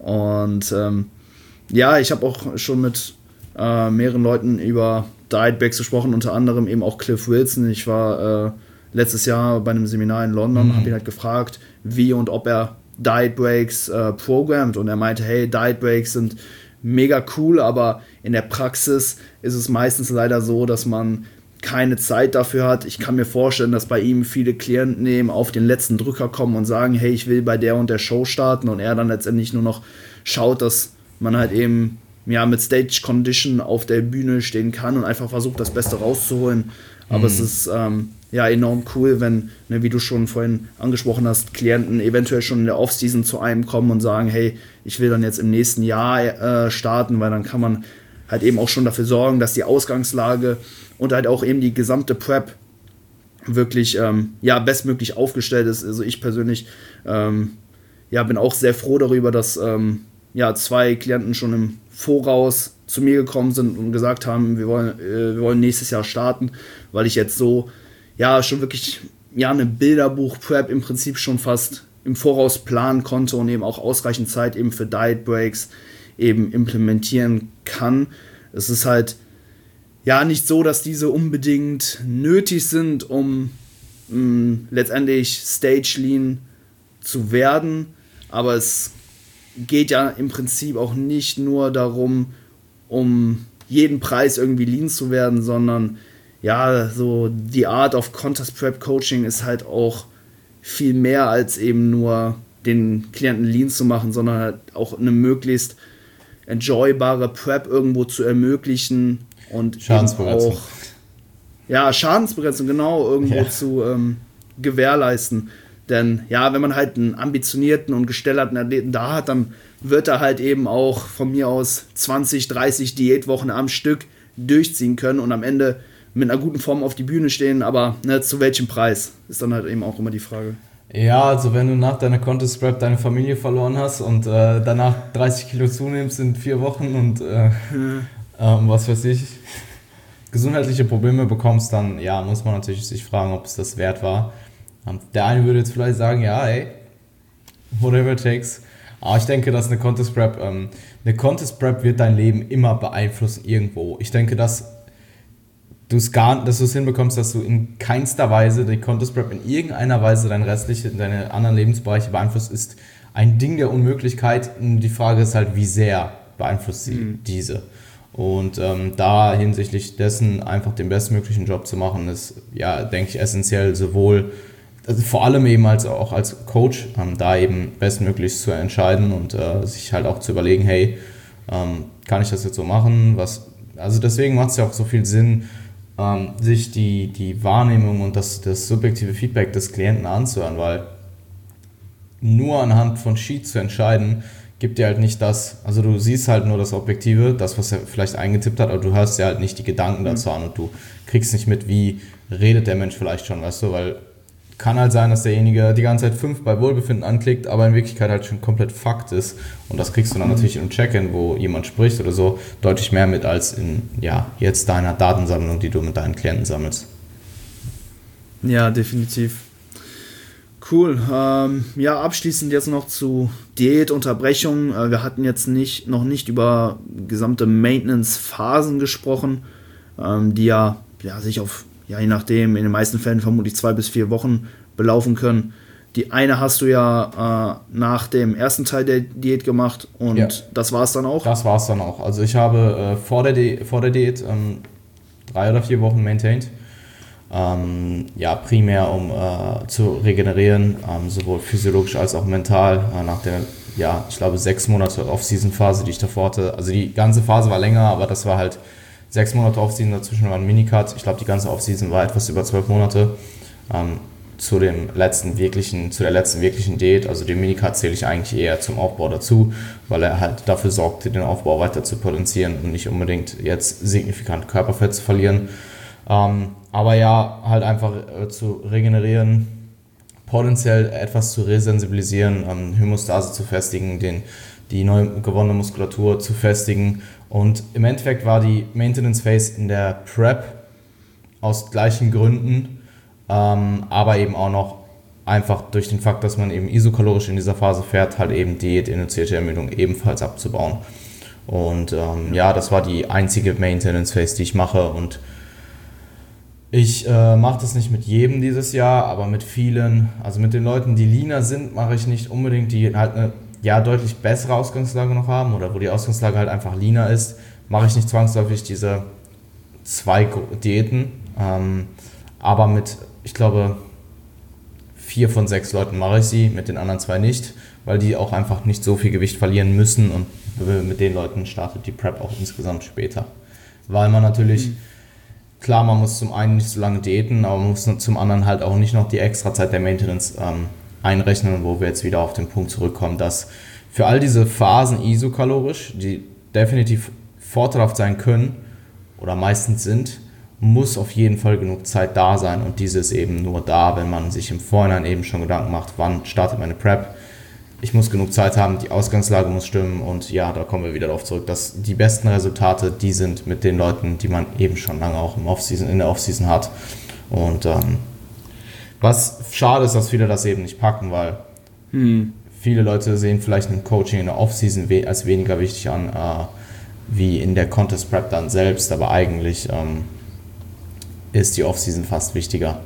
Und ähm, ja, ich habe auch schon mit äh, mehreren Leuten über Diet Breaks gesprochen, unter anderem eben auch Cliff Wilson. Ich war äh, letztes Jahr bei einem Seminar in London, mhm. habe ihn halt gefragt, wie und ob er Diet Breaks äh, programmt und er meinte, hey, Diet Breaks sind mega cool, aber in der Praxis ist es meistens leider so, dass man keine Zeit dafür hat. Ich kann mir vorstellen, dass bei ihm viele Klienten eben auf den letzten Drücker kommen und sagen, hey, ich will bei der und der Show starten und er dann letztendlich nur noch schaut, dass man halt eben ja, mit Stage Condition auf der Bühne stehen kann und einfach versucht, das Beste rauszuholen. Aber mhm. es ist ähm, ja enorm cool, wenn, ne, wie du schon vorhin angesprochen hast, Klienten eventuell schon in der Off-Season zu einem kommen und sagen, hey, ich will dann jetzt im nächsten Jahr äh, starten, weil dann kann man halt eben auch schon dafür sorgen, dass die Ausgangslage und halt auch eben die gesamte Prep wirklich ähm, ja, bestmöglich aufgestellt ist. Also ich persönlich ähm, ja, bin auch sehr froh darüber, dass ähm, ja, zwei Klienten schon im Voraus zu mir gekommen sind und gesagt haben, wir wollen, äh, wir wollen nächstes Jahr starten, weil ich jetzt so ja schon wirklich ja, eine Bilderbuch-Prep im Prinzip schon fast im Voraus planen konnte und eben auch ausreichend Zeit eben für Diet Breaks eben implementieren kann. Es ist halt ja nicht so, dass diese unbedingt nötig sind, um mh, letztendlich Stage Lean zu werden, aber es geht ja im Prinzip auch nicht nur darum, um jeden Preis irgendwie lean zu werden, sondern ja, so die Art of Contest Prep Coaching ist halt auch viel mehr als eben nur den Klienten lean zu machen, sondern halt auch eine möglichst enjoybare Prep irgendwo zu ermöglichen und Schadensbegrenzung. auch ja, Schadensbegrenzung genau irgendwo ja. zu ähm, gewährleisten. Denn ja, wenn man halt einen ambitionierten und gestellten Athleten da hat, dann wird er halt eben auch von mir aus zwanzig, dreißig Diätwochen am Stück durchziehen können und am Ende mit einer guten Form auf die Bühne stehen, aber ne, zu welchem Preis, ist dann halt eben auch immer die Frage. Ja, also wenn du nach deiner Contest Prep deine Familie verloren hast und äh, danach dreißig Kilo zunimmst in vier Wochen und äh, ja. ähm, was weiß ich, gesundheitliche Probleme bekommst, dann ja, muss man natürlich sich fragen, ob es das wert war. Der eine würde jetzt vielleicht sagen, ja, ey, whatever it takes. Aber ich denke, dass eine Contest Prep, ähm, eine Contest Prep wird dein Leben immer beeinflussen irgendwo. Ich denke, dass du es gar, dass du es hinbekommst, dass du in keinster Weise die Contest Prep in irgendeiner Weise dein restliche, deine anderen Lebensbereiche beeinflusst, ist ein Ding der Unmöglichkeit. Die Frage ist halt, wie sehr beeinflusst sie mhm. diese. Und ähm, da hinsichtlich dessen einfach den bestmöglichen Job zu machen, ist, ja, denke ich, essentiell, sowohl also vor allem eben als auch als Coach, ähm, da eben bestmöglich zu entscheiden und äh, sich halt auch zu überlegen, hey, ähm, kann ich das jetzt so machen? Was, also deswegen macht es ja auch so viel Sinn, ähm, sich die, die Wahrnehmung und das, das subjektive Feedback des Klienten anzuhören, weil nur anhand von Sheets zu entscheiden, gibt dir halt nicht das, also du siehst halt nur das Objektive, das, was er vielleicht eingetippt hat, aber du hörst dir halt nicht die Gedanken dazu an und du kriegst nicht mit, wie redet der Mensch vielleicht schon, weißt du, weil kann halt sein, dass derjenige die ganze Zeit fünf bei Wohlbefinden anklickt, aber in Wirklichkeit halt schon komplett Fakt ist. Und das kriegst du dann mhm. natürlich im Check-in, wo jemand spricht oder so, deutlich mehr mit als in ja, jetzt deiner Datensammlung, die du mit deinen Klienten sammelst. Ja, definitiv. Cool. Ähm, ja, abschließend jetzt noch zu Diätunterbrechung. Äh, wir hatten jetzt nicht, noch nicht über gesamte Maintenance-Phasen gesprochen, ähm, die ja, ja sich auf ja, je nachdem, in den meisten Fällen vermutlich zwei bis vier Wochen belaufen können. Die eine hast du ja äh, nach dem ersten Teil der Diät gemacht und ja. das war es dann auch? Das war es dann auch. Also ich habe äh, vor, der Di- vor der Diät ähm, drei oder vier Wochen maintained. Ähm, ja, primär um äh, zu regenerieren, ähm, sowohl physiologisch als auch mental. Äh, nach der, ja, ich glaube, sechs Monate Off-Season-Phase, die ich davor hatte. Also die ganze Phase war länger, aber das war halt Sechs Monate Off-Season, dazwischen war ein Minicut. Ich glaube, die ganze Off-Season war etwas über zwölf Monate. Ähm, zu dem letzten wirklichen, zu der letzten wirklichen Diät, also den Minicut zähle ich eigentlich eher zum Aufbau dazu, weil er halt dafür sorgt, den Aufbau weiter zu potenzieren und nicht unbedingt jetzt signifikant Körperfett zu verlieren. Ähm, aber ja, halt einfach äh, zu regenerieren, potenziell etwas zu resensibilisieren, ähm, Hämostase zu festigen, den, die neu gewonnene Muskulatur zu festigen. Und im Endeffekt war die Maintenance Phase in der Prep aus gleichen Gründen, ähm, aber eben auch noch einfach durch den Fakt, dass man eben isokalorisch in dieser Phase fährt, halt eben diätinduzierte Ermüdung ebenfalls abzubauen. Und ähm, ja, das war die einzige Maintenance Phase, die ich mache. Und ich äh, mache das nicht mit jedem dieses Jahr, aber mit vielen, also mit den Leuten, die leaner sind, mache ich nicht unbedingt, die halt eine ja deutlich bessere Ausgangslage noch haben oder wo die Ausgangslage halt einfach leaner ist, mache ich nicht zwangsläufig diese zwei Diäten, ähm, aber mit, ich glaube, vier von sechs Leuten mache ich sie, mit den anderen zwei nicht, weil die auch einfach nicht so viel Gewicht verlieren müssen und mit den Leuten startet die Prep auch insgesamt später. Weil man natürlich, mhm. klar, man muss zum einen nicht so lange diäten, aber man muss zum anderen halt auch nicht noch die extra Zeit der Maintenance ähm, einrechnen, wo wir jetzt wieder auf den Punkt zurückkommen, dass für all diese Phasen isokalorisch, die definitiv vorteilhaft sein können oder meistens sind, muss auf jeden Fall genug Zeit da sein und diese ist eben nur da, wenn man sich im Vorhinein eben schon Gedanken macht, wann startet meine Prep. Ich muss genug Zeit haben, die Ausgangslage muss stimmen und ja, da kommen wir wieder darauf zurück, dass die besten Resultate, die sind mit den Leuten, die man eben schon lange auch im Off-Season, in der Off-Season hat und ähm, was schade ist, dass viele das eben nicht packen, weil hm. viele Leute sehen vielleicht ein Coaching in der Off-Season we- als weniger wichtig an, äh, wie in der Contest Prep dann selbst, aber eigentlich ähm, ist die Off-Season fast wichtiger.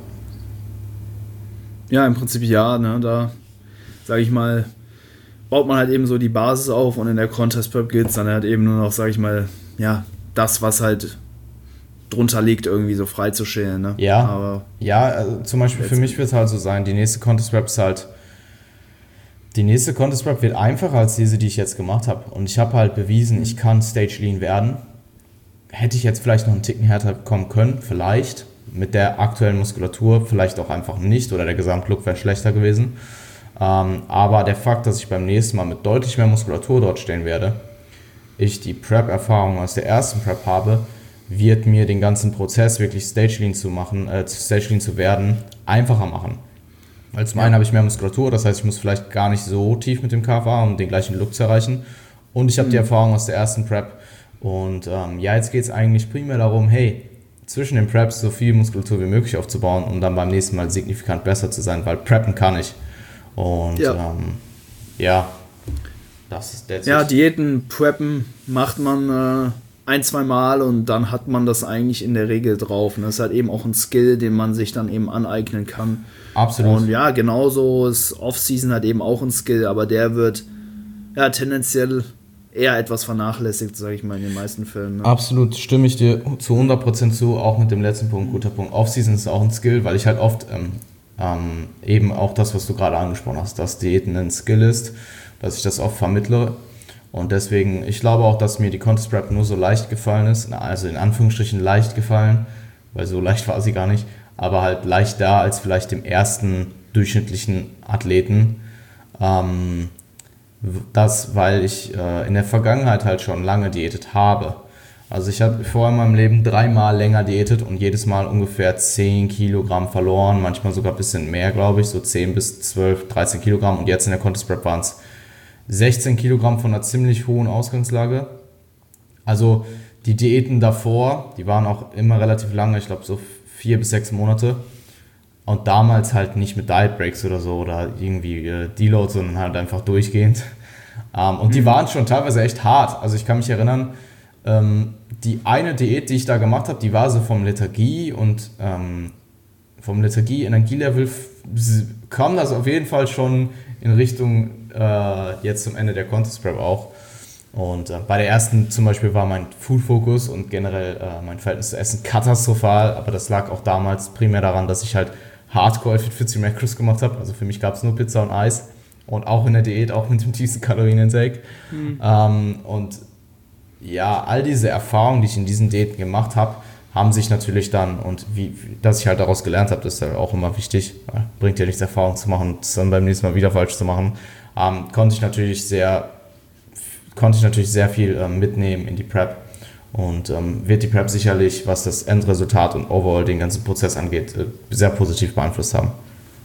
Ja, im Prinzip ja, ne, da sage ich mal, baut man halt eben so die Basis auf und in der Contest Prep geht es dann halt eben nur noch, sage ich mal, ja, das, was halt drunter liegt, irgendwie so frei zu schälen. Ne? Ja, aber ja, also zum Beispiel für mich wird es halt so sein, die nächste Contest Prep ist halt Die nächste Contest Prep wird einfacher als diese, die ich jetzt gemacht habe. Und ich habe halt bewiesen, ich kann Stage Lean werden. Hätte ich jetzt vielleicht noch einen Ticken härter kommen können, vielleicht. Mit der aktuellen Muskulatur vielleicht auch einfach nicht oder der Gesamtlook wäre schlechter gewesen. Ähm, aber der Fakt, dass ich beim nächsten Mal mit deutlich mehr Muskulatur dort stehen werde, ich die Prep-Erfahrung aus der ersten Prep habe, wird mir den ganzen Prozess wirklich Stage Lean zu machen, äh, Stage Lean zu werden, einfacher machen. Weil zum einen habe ich mehr Muskulatur, das heißt, ich muss vielleicht gar nicht so tief mit dem K F A, um den gleichen Look zu erreichen. Und ich habe mhm. die Erfahrung aus der ersten Prep. Und ähm, ja, jetzt geht es eigentlich primär darum, hey, zwischen den Preps so viel Muskulatur wie möglich aufzubauen, um dann beim nächsten Mal signifikant besser zu sein, weil preppen kann ich. Und ja, ähm, ja das ist der Ja, Diäten, preppen macht man äh, ein, zwei Mal und dann hat man das eigentlich in der Regel drauf. Und das ist halt eben auch ein Skill, den man sich dann eben aneignen kann. Absolut. Und ja, genauso ist Off-Season halt eben auch ein Skill, aber der wird ja tendenziell eher etwas vernachlässigt, sage ich mal, in den meisten Fällen. Ne? Absolut, stimme ich dir zu hundert Prozent zu, auch mit dem letzten Punkt, guter Punkt. Off-Season ist auch ein Skill, weil ich halt oft ähm, ähm, eben auch das, was du gerade angesprochen hast, dass Diäten ein Skill ist, dass ich das oft vermittle. Und deswegen, ich glaube auch, dass mir die Contest Prep nur so leicht gefallen ist, also in Anführungsstrichen leicht gefallen, weil so leicht war sie gar nicht, aber halt leichter als vielleicht dem ersten durchschnittlichen Athleten. Ähm, das, weil ich äh, in der Vergangenheit halt schon lange diätet habe. Also ich habe vorher in meinem Leben dreimal länger diätet und jedes Mal ungefähr zehn Kilogramm verloren, manchmal sogar ein bisschen mehr, glaube ich, so zehn bis zwölf, dreizehn Kilogramm und jetzt in der Contest Prep waren es sechzehn Kilogramm von einer ziemlich hohen Ausgangslage. Also die Diäten davor, die waren auch immer relativ lange, ich glaube so vier bis sechs Monate. Und damals halt nicht mit Diet Breaks oder so oder irgendwie äh, Deload, sondern halt einfach durchgehend. Ähm, und mhm. die waren schon teilweise echt hart. Also ich kann mich erinnern, ähm, die eine Diät, die ich da gemacht habe, die war so vom Lethargie und ähm, vom Lethargie-Energielevel f- kam das auf jeden Fall schon in Richtung äh, jetzt zum Ende der Contest Prep auch. Und äh, bei der ersten zum Beispiel war mein Food-Fokus und generell äh, mein Verhältnis zu Essen katastrophal, aber das lag auch damals primär daran, dass ich halt Hardcore Fit vierzig Macros gemacht habe. Also für mich gab es nur Pizza und Eis und auch in der Diät, auch mit dem tiefsten Kalorienintake. Mhm. Ähm, und ja, all diese Erfahrungen, die ich in diesen Diäten gemacht habe, haben sich natürlich dann, und wie, dass ich halt daraus gelernt habe, das ist halt auch immer wichtig, bringt ja nichts, Erfahrung zu machen und es dann beim nächsten Mal wieder falsch zu machen, ähm, konnte ich natürlich sehr konnte ich natürlich sehr viel ähm, mitnehmen in die Prep und ähm, wird die Prep sicherlich, was das Endresultat und overall den ganzen Prozess angeht, äh, sehr positiv beeinflusst haben.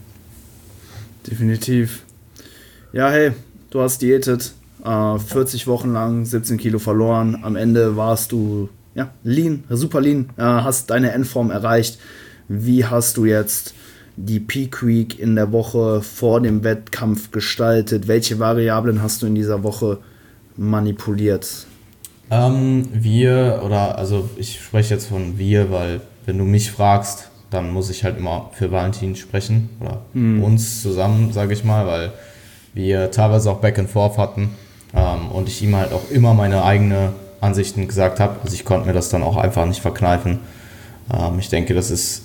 Definitiv. Ja, hey, du hast diätet, äh, vierzig Wochen lang, siebzehn Kilo verloren, am Ende warst du ja, lean, super lean, äh, hast deine Endform erreicht. Wie hast du jetzt die Peak Week in der Woche vor dem Wettkampf gestaltet? Welche Variablen hast du in dieser Woche manipuliert? Ähm, wir, oder also ich spreche jetzt von wir, weil wenn du mich fragst, dann muss ich halt immer für Valentin sprechen oder mhm. uns zusammen, sage ich mal, weil wir teilweise auch Back and Forth hatten ähm, und ich ihm halt auch immer meine eigene Ansichten gesagt habe. Also ich konnte mir das dann auch einfach nicht verkneifen. Ähm, ich denke, das ist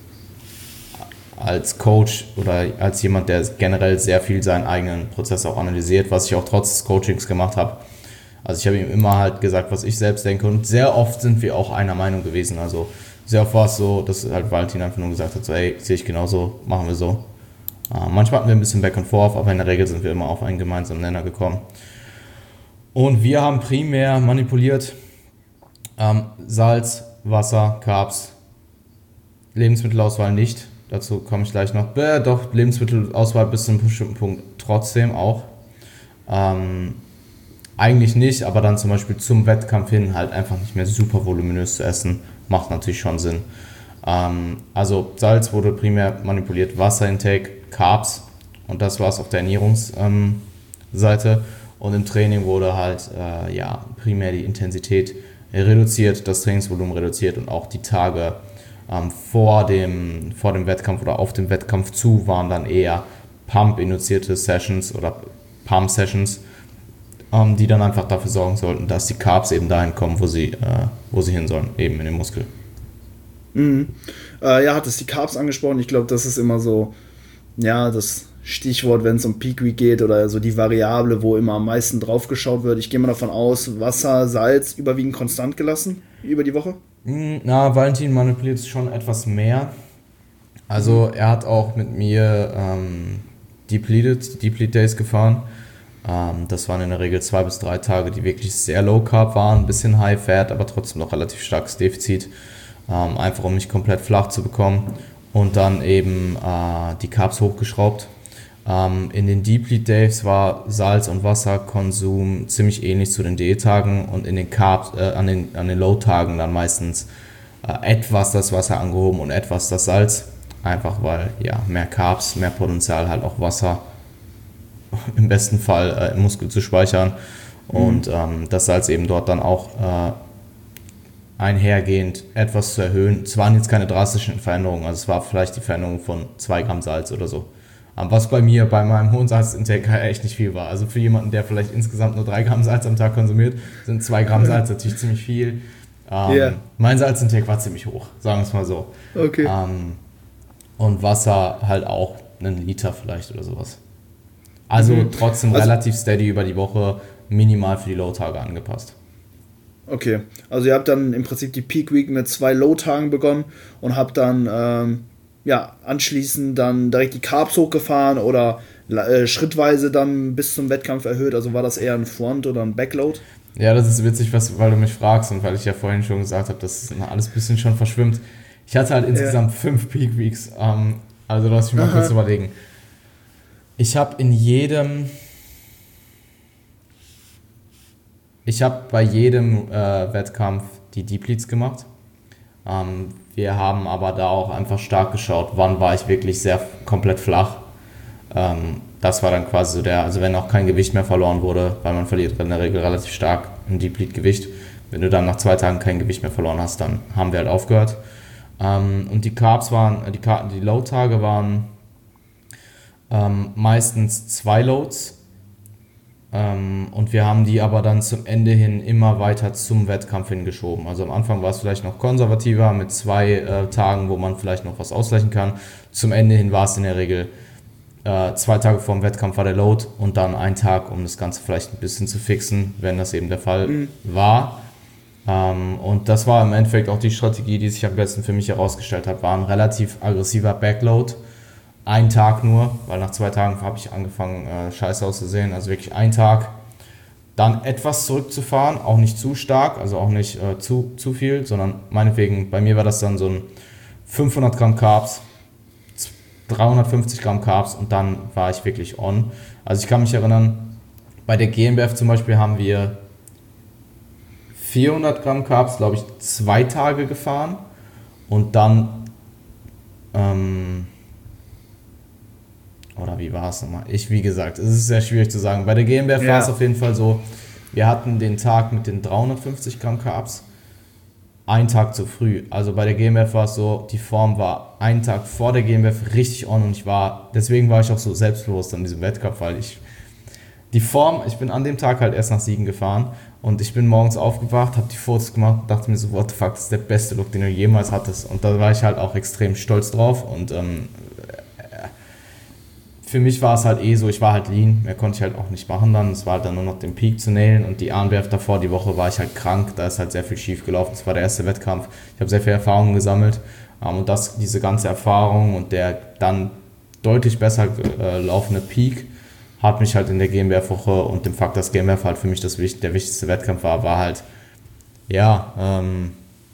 als Coach oder als jemand, der generell sehr viel seinen eigenen Prozess auch analysiert, was ich auch trotz des Coachings gemacht habe. Also ich habe ihm immer halt gesagt, was ich selbst denke und sehr oft sind wir auch einer Meinung gewesen. Also sehr oft war es so, dass halt Valentin einfach nur gesagt hat, so hey, sehe ich genauso, machen wir so. Äh, manchmal hatten wir ein bisschen Back and Forth, aber in der Regel sind wir immer auf einen gemeinsamen Nenner gekommen. Und wir haben primär manipuliert ähm, Salz, Wasser, Carbs, Lebensmittelauswahl nicht. Dazu komme ich gleich noch. Bäh, doch, Lebensmittelauswahl bis zu einem bestimmten Punkt trotzdem auch. Ähm, eigentlich nicht, aber dann zum Beispiel zum Wettkampf hin halt einfach nicht mehr super voluminös zu essen. Macht natürlich schon Sinn. Ähm, also Salz wurde primär manipuliert, Wasserintake, Carbs und das war es auf der Ernährungsseite. Ähm, und im Training wurde halt äh, ja, primär die Intensität reduziert, das Trainingsvolumen reduziert und auch die Tage ähm, vor, dem, vor dem Wettkampf oder auf dem Wettkampf zu waren dann eher Pump-induzierte Sessions oder Pump-Sessions, ähm, die dann einfach dafür sorgen sollten, dass die Carbs eben dahin kommen, wo sie, äh, wo sie hin sollen, eben in den Muskel. Mhm. Äh, ja, hattest die Carbs angesprochen. Ich glaube, das ist immer so, ja, das Stichwort, wenn es um Peak Week geht oder so die Variable, wo immer am meisten drauf geschaut wird. Ich gehe mal davon aus, Wasser, Salz überwiegend konstant gelassen über die Woche? Na, Valentin manipuliert es schon etwas mehr. Also er hat auch mit mir ähm, Depleted, Deplete Days gefahren. Ähm, das waren in der Regel zwei bis drei Tage, die wirklich sehr low carb waren, ein bisschen high fat, aber trotzdem noch relativ starkes Defizit. Ähm, einfach um mich komplett flach zu bekommen. Und dann eben äh, die Carbs hochgeschraubt. Ähm, in den Deplete Days war Salz- und Wasserkonsum ziemlich ähnlich zu den Diättagen und in den Carbs, äh, an den, an den Low-Tagen dann meistens äh, etwas das Wasser angehoben und etwas das Salz. Einfach weil, ja, mehr Carbs, mehr Potenzial halt auch Wasser im besten Fall äh, im Muskel zu speichern und mhm. ähm, das Salz eben dort dann auch äh, einhergehend etwas zu erhöhen. Es waren jetzt keine drastischen Veränderungen, also es war vielleicht die Veränderung von zwei Gramm Salz oder so. Was bei mir, bei meinem hohen Salzintake echt nicht viel war. Also für jemanden, der vielleicht insgesamt nur drei Gramm Salz am Tag konsumiert, sind zwei Gramm Salz natürlich ziemlich viel. Ähm, yeah. Mein Salzintake war ziemlich hoch, sagen wir es mal so. Okay. Ähm, und Wasser halt auch einen Liter vielleicht oder sowas. Also mhm. trotzdem also, relativ steady über die Woche, minimal für die Low-Tage angepasst. Okay, also ihr habt dann im Prinzip die Peak Week mit zwei Low-Tagen begonnen und habt dann ähm, ja, anschließend dann direkt die Carbs hochgefahren oder äh, schrittweise dann bis zum Wettkampf erhöht. Also war das eher ein Front- oder ein Backload? Ja, das ist witzig, was, weil du mich fragst und weil ich ja vorhin schon gesagt habe, dass alles ein bisschen schon verschwimmt. Ich hatte halt insgesamt ja. fünf Peak Weeks. Ähm, also lass mich mal Aha. kurz überlegen. Ich habe in jedem... Ich habe bei jedem äh, Wettkampf die Depletes gemacht. Ähm, wir haben aber da auch einfach stark geschaut, wann war ich wirklich sehr komplett flach. Ähm, das war dann quasi so der, also wenn auch kein Gewicht mehr verloren wurde, weil man verliert in der Regel relativ stark ein Deplete-Gewicht. Wenn du dann nach zwei Tagen kein Gewicht mehr verloren hast, dann haben wir halt aufgehört. Ähm, und die Carbs waren, die, die Load-Tage waren ähm, meistens zwei Loads. Ähm, und wir haben die aber dann zum Ende hin immer weiter zum Wettkampf hingeschoben. Also am Anfang war es vielleicht noch konservativer mit zwei äh, Tagen, wo man vielleicht noch was ausgleichen kann. Zum Ende hin war es in der Regel äh, zwei Tage vor dem Wettkampf war der Load und dann ein Tag, um das Ganze vielleicht ein bisschen zu fixen, wenn das eben der Fall mhm. war. Ähm, und das war im Endeffekt auch die Strategie, die sich am besten für mich herausgestellt hat, war ein relativ aggressiver Backload. Ein Tag nur, weil nach zwei Tagen habe ich angefangen, äh, scheiße auszusehen. Also wirklich ein Tag. Dann etwas zurückzufahren, auch nicht zu stark, also auch nicht äh, zu, zu viel, sondern meinetwegen, bei mir war das dann so ein fünfhundert Gramm Carbs, dreihundertfünfzig Gramm Carbs und dann war ich wirklich on. Also ich kann mich erinnern, bei der G N B F zum Beispiel haben wir vierhundert Gramm Carbs, glaube ich, zwei Tage gefahren und dann... Ähm, Oder wie war es nochmal? Ich, wie gesagt, es ist sehr schwierig zu sagen. Bei der G N B F ja. war es auf jeden Fall so, wir hatten den Tag mit den dreihundertfünfzig Gramm Carbs einen Tag zu früh. Also bei der G N B F war es so, die Form war einen Tag vor der G N B F richtig on und ich war, deswegen war ich auch so selbstbewusst an diesem Wettkampf, weil ich, die Form, ich bin an dem Tag halt erst nach Siegen gefahren und ich bin morgens aufgewacht, habe die Fotos gemacht und dachte mir so, what the fuck, das ist der beste Look, den du jemals hattest. Und da war ich halt auch extrem stolz drauf und ähm, für mich war es halt eh so, ich war halt lean, mehr konnte ich halt auch nicht machen dann. Es war halt dann nur noch den Peak zu nailen und die A N B F davor, die Woche war ich halt krank, da ist halt sehr viel schief gelaufen. Es war der erste Wettkampf, ich habe sehr viel Erfahrung gesammelt und das, diese ganze Erfahrung und der dann deutlich besser äh, laufende Peak hat mich halt in der G N B F-Woche und dem Fakt, dass G N B F halt für mich das, der wichtigste Wettkampf war, war halt, ja, ähm,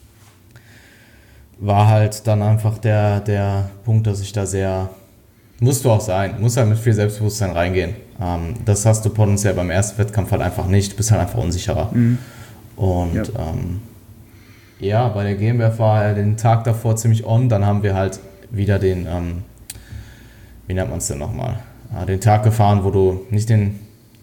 war halt dann einfach der, der Punkt, dass ich da sehr... Musst du auch sein, musst halt mit viel Selbstbewusstsein reingehen. Ähm, das hast du potenziell beim ersten Wettkampf halt einfach nicht, du bist halt einfach unsicherer. Mhm. Und ja. Ähm, ja, bei der G N B F war er den Tag davor ziemlich on, dann haben wir halt wieder den, ähm, wie nennt man es denn nochmal, äh, den Tag gefahren, wo du nicht den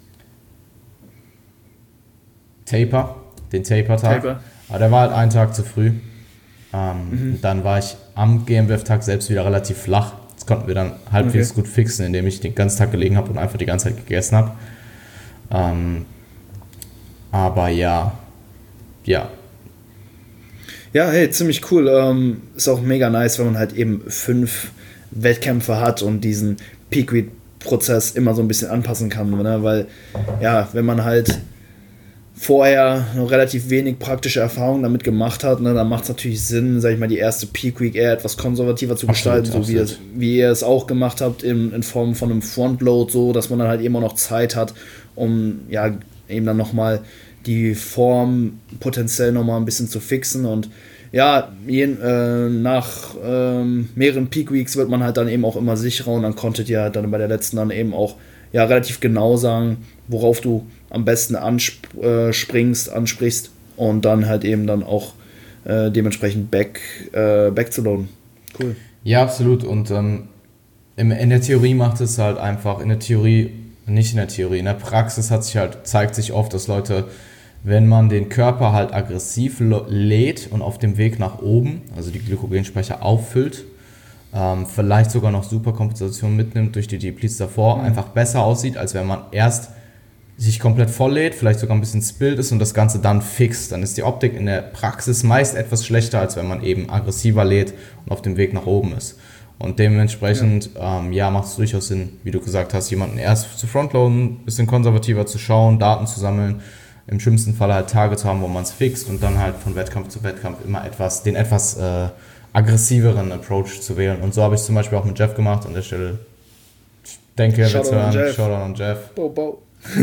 Taper, den Taper-Tag, Taper. aber der war halt einen Tag zu früh. Ähm, mhm. Dann war ich am G N B F-Tag selbst wieder relativ flach. Das konnten wir dann halbwegs okay. gut fixen, indem ich den ganzen Tag gelegen habe und einfach die ganze Zeit gegessen habe. Ähm, aber ja, ja. Ja, hey, ziemlich cool. Ähm, ist auch mega nice, wenn man halt eben fünf Wettkämpfe hat und diesen Peak Week, Prozess immer so ein bisschen anpassen kann, ne? Weil, ja, wenn man halt vorher noch relativ wenig praktische Erfahrungen damit gemacht hat, ne, dann macht es natürlich Sinn, sag ich mal, die erste Peak Week eher etwas konservativer zu gestalten, absolut, so wie, es, wie ihr es auch gemacht habt in, in Form von einem Frontload, so, dass man dann halt immer noch Zeit hat, um ja eben dann nochmal die Form potenziell nochmal ein bisschen zu fixen und ja, je, äh, nach ähm, mehreren Peak Weeks wird man halt dann eben auch immer sicherer und dann konntet ihr halt dann bei der letzten dann eben auch ja relativ genau sagen, worauf du am besten anspringst, ansprichst und dann halt eben dann auch äh, dementsprechend back, äh, back zu loaden. Cool. Ja, absolut. Und ähm, in, in der Theorie macht es halt einfach, in der Theorie, nicht in der Theorie, in der Praxis hat sich halt, zeigt sich oft, dass Leute, wenn man den Körper halt aggressiv lädt und auf dem Weg nach oben, also die Glykogenspeicher auffüllt, ähm, vielleicht sogar noch Superkompensation mitnimmt durch die Depletes davor, mhm. einfach besser aussieht, als wenn man erst sich komplett volllädt, vielleicht sogar ein bisschen spillt ist und das Ganze dann fixt. Dann ist die Optik in der Praxis meist etwas schlechter, als wenn man eben aggressiver lädt und auf dem Weg nach oben ist. Und dementsprechend, ja, ähm, ja macht es durchaus Sinn, wie du gesagt hast, jemanden erst zu frontloaden, ein bisschen konservativer zu schauen, Daten zu sammeln, im schlimmsten Fall halt Tage zu haben, wo man es fixt und dann halt von Wettkampf zu Wettkampf immer etwas, den etwas äh, aggressiveren Approach zu wählen. Und so habe ich es zum Beispiel auch mit Jeff gemacht an der Stelle. Ich denke, er wird es hören. Shoutout an Jeff. Bo, bo.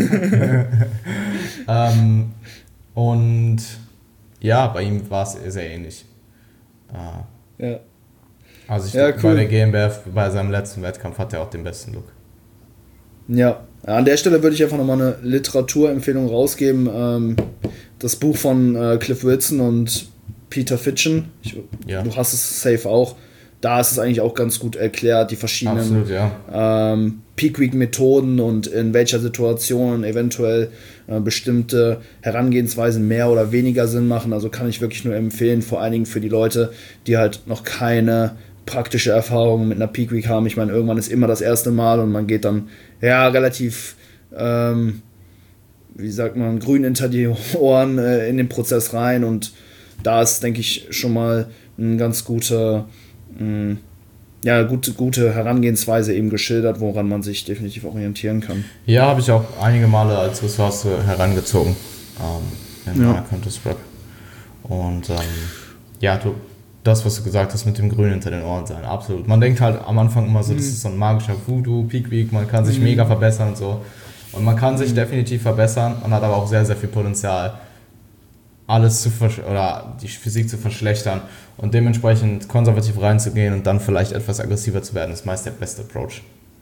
ähm, und ja, bei ihm war es sehr ähnlich. Äh, ja. Also ich ja, cool. Bei der G M B F, bei seinem letzten Wettkampf hat er auch den besten Look. Ja, an der Stelle würde ich einfach nochmal eine Literaturempfehlung rausgeben. Ähm, das Buch von äh, Cliff Wilson und Peter Fitchen. Ich, ja. Du hast es safe auch. Da ist es eigentlich auch ganz gut erklärt, die verschiedenen Absolut, ja. ähm, Peak-Week-Methoden und in welcher Situation eventuell äh, bestimmte Herangehensweisen mehr oder weniger Sinn machen. Also kann ich wirklich nur empfehlen, vor allen Dingen für die Leute, die halt noch keine praktische Erfahrung mit einer Peak-Week haben. Ich meine, irgendwann ist immer das erste Mal und man geht dann ja relativ, ähm, wie sagt man, grün hinter die Ohren äh, in den Prozess rein und da ist, denke ich, schon mal ein ganz guter ja, gute, gute Herangehensweise eben geschildert, woran man sich definitiv orientieren kann. Ja, habe ich auch einige Male als Ressource herangezogen ähm, in ja. meiner Counter-Strap. Und ähm, ja, du, das, was du gesagt hast mit dem Grün hinter den Ohren sein, absolut. Man denkt halt am Anfang immer so, mhm. das ist so ein magischer Voodoo, Peak Week, man kann sich mhm. mega verbessern und so. Und man kann sich mhm. definitiv verbessern, man hat aber auch sehr, sehr viel Potenzial, alles zu versch- oder die Physik zu verschlechtern und dementsprechend konservativ reinzugehen und dann vielleicht etwas aggressiver zu werden, ist meist der beste Approach.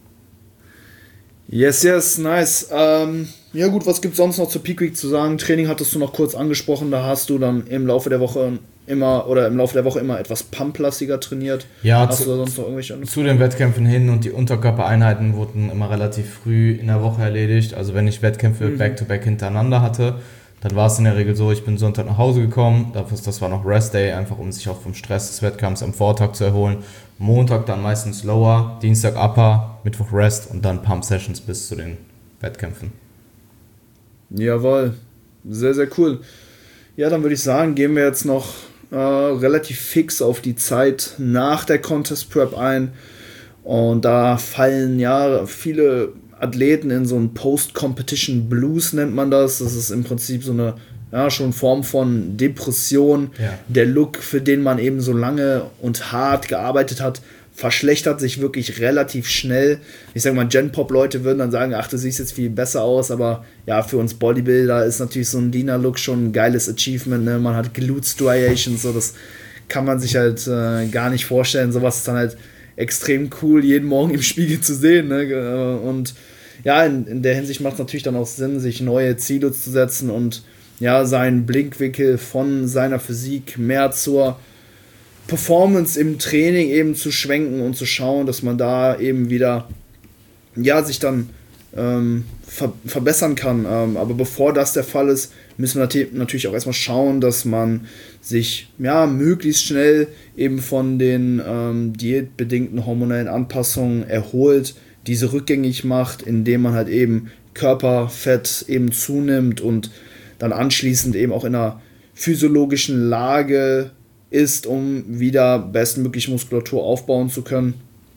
Yes, yes, nice. Ähm, ja gut, was gibt es sonst noch zur Peak Week zu sagen? Training hattest du noch kurz angesprochen, da hast du dann im Laufe der Woche immer oder im Laufe der Woche immer etwas pumplastiger trainiert. Ja, hast zu, du da sonst noch irgendwelche zu den Wettkämpfen hin und die Unterkörpereinheiten wurden immer relativ früh in der Woche erledigt. Also wenn ich Wettkämpfe mhm. back-to-back hintereinander hatte, dann war es in der Regel so, ich bin Sonntag nach Hause gekommen, das war noch Rest Day, einfach um sich auch vom Stress des Wettkampfs am Vortag zu erholen. Montag dann meistens Lower, Dienstag Upper, Mittwoch Rest und dann Pump Sessions bis zu den Wettkämpfen. Jawohl, sehr, sehr cool. Ja, dann würde ich sagen, gehen wir jetzt noch äh, relativ fix auf die Zeit nach der Contest Prep ein. Und da fallen ja viele Athleten in so einen Post-Competition Blues, nennt man das. Das ist im Prinzip so eine ja, schon Form von Depression. Ja. Der Look, für den man eben so lange und hart gearbeitet hat, verschlechtert sich wirklich relativ schnell. Ich sag mal, Gen-Pop-Leute würden dann sagen, ach, du siehst jetzt viel besser aus, aber ja, für uns Bodybuilder ist natürlich so ein Dina-Look schon ein geiles Achievement. Ne? Man hat Glute-Striations, so, das kann man sich halt äh, gar nicht vorstellen. Sowas ist dann halt extrem cool, jeden Morgen im Spiegel zu sehen. Ne? Und ja, in, in der Hinsicht macht es natürlich dann auch Sinn, sich neue Ziele zu setzen und ja, seinen Blickwinkel von seiner Physik mehr zur Performance im Training eben zu schwenken und zu schauen, dass man da eben wieder ja, sich dann ähm, ver- verbessern kann. Ähm, aber bevor das der Fall ist, müssen wir nat- natürlich auch erstmal schauen, dass man sich ja, möglichst schnell eben von den ähm, diätbedingten hormonellen Anpassungen erholt, diese rückgängig macht, indem man halt eben Körperfett eben zunimmt und dann anschließend eben auch in einer physiologischen Lage ist, um wieder bestmöglich Muskulatur aufbauen zu können.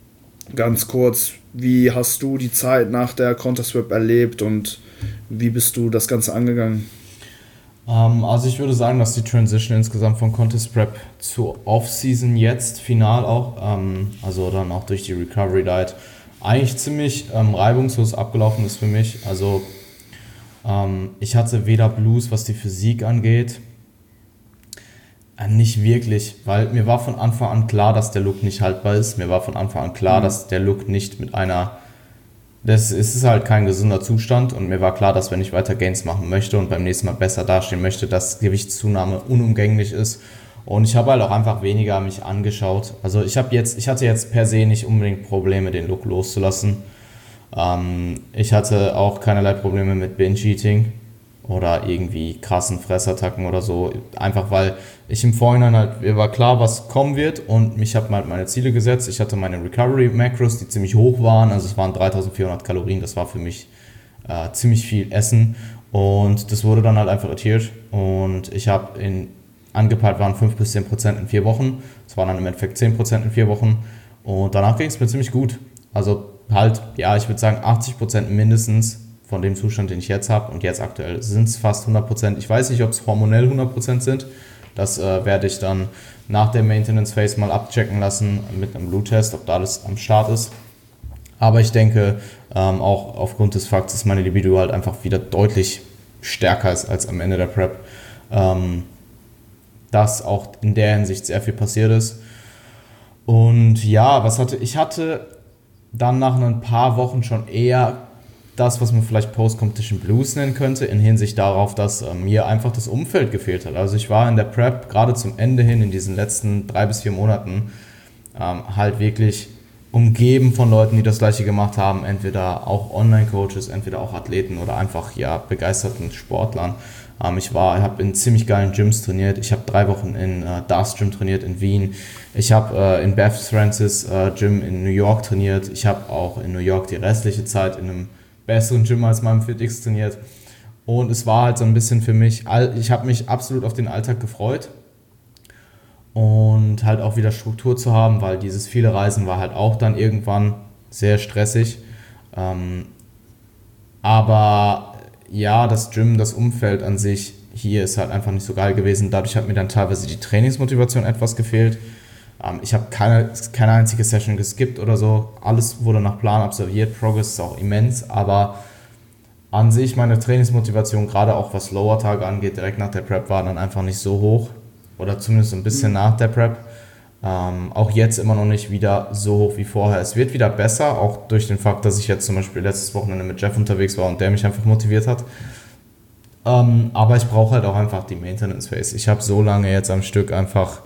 ganz kurz, wie hast du die Zeit nach der Counter-Strap erlebt und wie bist du das Ganze angegangen? Ähm, also ich würde sagen, dass die Transition insgesamt von Contest-Prep zur Off-Season jetzt, final auch, ähm, also dann auch durch die Recovery Diet, eigentlich ziemlich ähm, reibungslos abgelaufen ist für mich. Also ähm, ich hatte weder Blues, was die Physik angeht, äh, nicht wirklich, weil mir war von Anfang an klar, dass der Look nicht haltbar ist. Mir war von Anfang an klar, mhm. dass der Look nicht mit einer, das es ist halt kein gesunder Zustand und mir war klar, dass wenn ich weiter Gains machen möchte und beim nächsten Mal besser dastehen möchte, dass Gewichtszunahme unumgänglich ist. Und ich habe halt auch einfach weniger mich angeschaut. Also ich habe jetzt, ich hatte jetzt per se nicht unbedingt Probleme, den Look loszulassen. Ähm, ich hatte auch keinerlei Probleme mit Binge-Eating oder irgendwie krassen Fressattacken oder so. Einfach weil ich im Vorhinein halt, mir war klar, was kommen wird und ich habe halt meine Ziele gesetzt. Ich hatte meine Recovery-Macros, die ziemlich hoch waren. Also es waren dreitausendvierhundert Kalorien, das war für mich äh, ziemlich viel Essen. Und das wurde dann halt einfach adhered. Und ich habe in angepeilt waren fünf bis zehn Prozent in vier Wochen. Das waren dann im Endeffekt zehn Prozent in vier Wochen. Und danach ging es mir ziemlich gut. Also halt, ja, ich würde sagen achtzig Prozent mindestens von dem Zustand, den ich jetzt habe. Und jetzt aktuell sind es fast hundert Prozent. Ich weiß nicht, ob es hormonell hundert Prozent sind. Das äh, werde ich dann nach der Maintenance Phase mal abchecken lassen mit einem Bluttest, ob da alles am Start ist. Aber ich denke, ähm, auch aufgrund des Fakts, dass meine Libido halt einfach wieder deutlich stärker ist als am Ende der Prep. Ähm, dass auch in der Hinsicht sehr viel passiert ist. Und ja, was hatte ich hatte dann nach ein paar Wochen schon eher das, was man vielleicht Post-Competition Blues nennen könnte, in Hinsicht darauf, dass äh, mir einfach das Umfeld gefehlt hat. Also ich war in der Prep gerade zum Ende hin, in diesen letzten drei bis vier Monaten, ähm, halt wirklich umgeben von Leuten, die das Gleiche gemacht haben, entweder auch Online-Coaches, entweder auch Athleten oder einfach ja begeisterten Sportlern. Ähm, ich war, habe in ziemlich geilen Gyms trainiert. Ich habe drei Wochen in äh, Das Gym trainiert in Wien. Ich habe äh, in Beth Francis äh, Gym in New York trainiert. Ich habe auch in New York die restliche Zeit in einem besseren Gym als meinem FitX trainiert. Und es war halt so ein bisschen für mich, ich habe mich absolut auf den Alltag gefreut. Und halt auch wieder Struktur zu haben, weil dieses viele Reisen war halt auch dann irgendwann sehr stressig. Ähm, aber ja, das Gym, das Umfeld an sich hier ist halt einfach nicht so geil gewesen. Dadurch hat mir dann teilweise die Trainingsmotivation etwas gefehlt. Ähm, ich habe keine, keine einzige Session geskippt oder so. Alles wurde nach Plan absolviert. Progress ist auch immens, aber an sich meine Trainingsmotivation, gerade auch was Lower-Tage angeht, direkt nach der Prep war dann einfach nicht so hoch. Oder zumindest ein bisschen mhm. nach der Prep. Ähm, auch jetzt immer noch nicht wieder so hoch wie vorher. Es wird wieder besser, auch durch den Fakt, dass ich jetzt zum Beispiel letztes Wochenende mit Jeff unterwegs war und der mich einfach motiviert hat. Ähm, aber ich brauche halt auch einfach die Maintenance Phase. Ich habe so lange jetzt am Stück einfach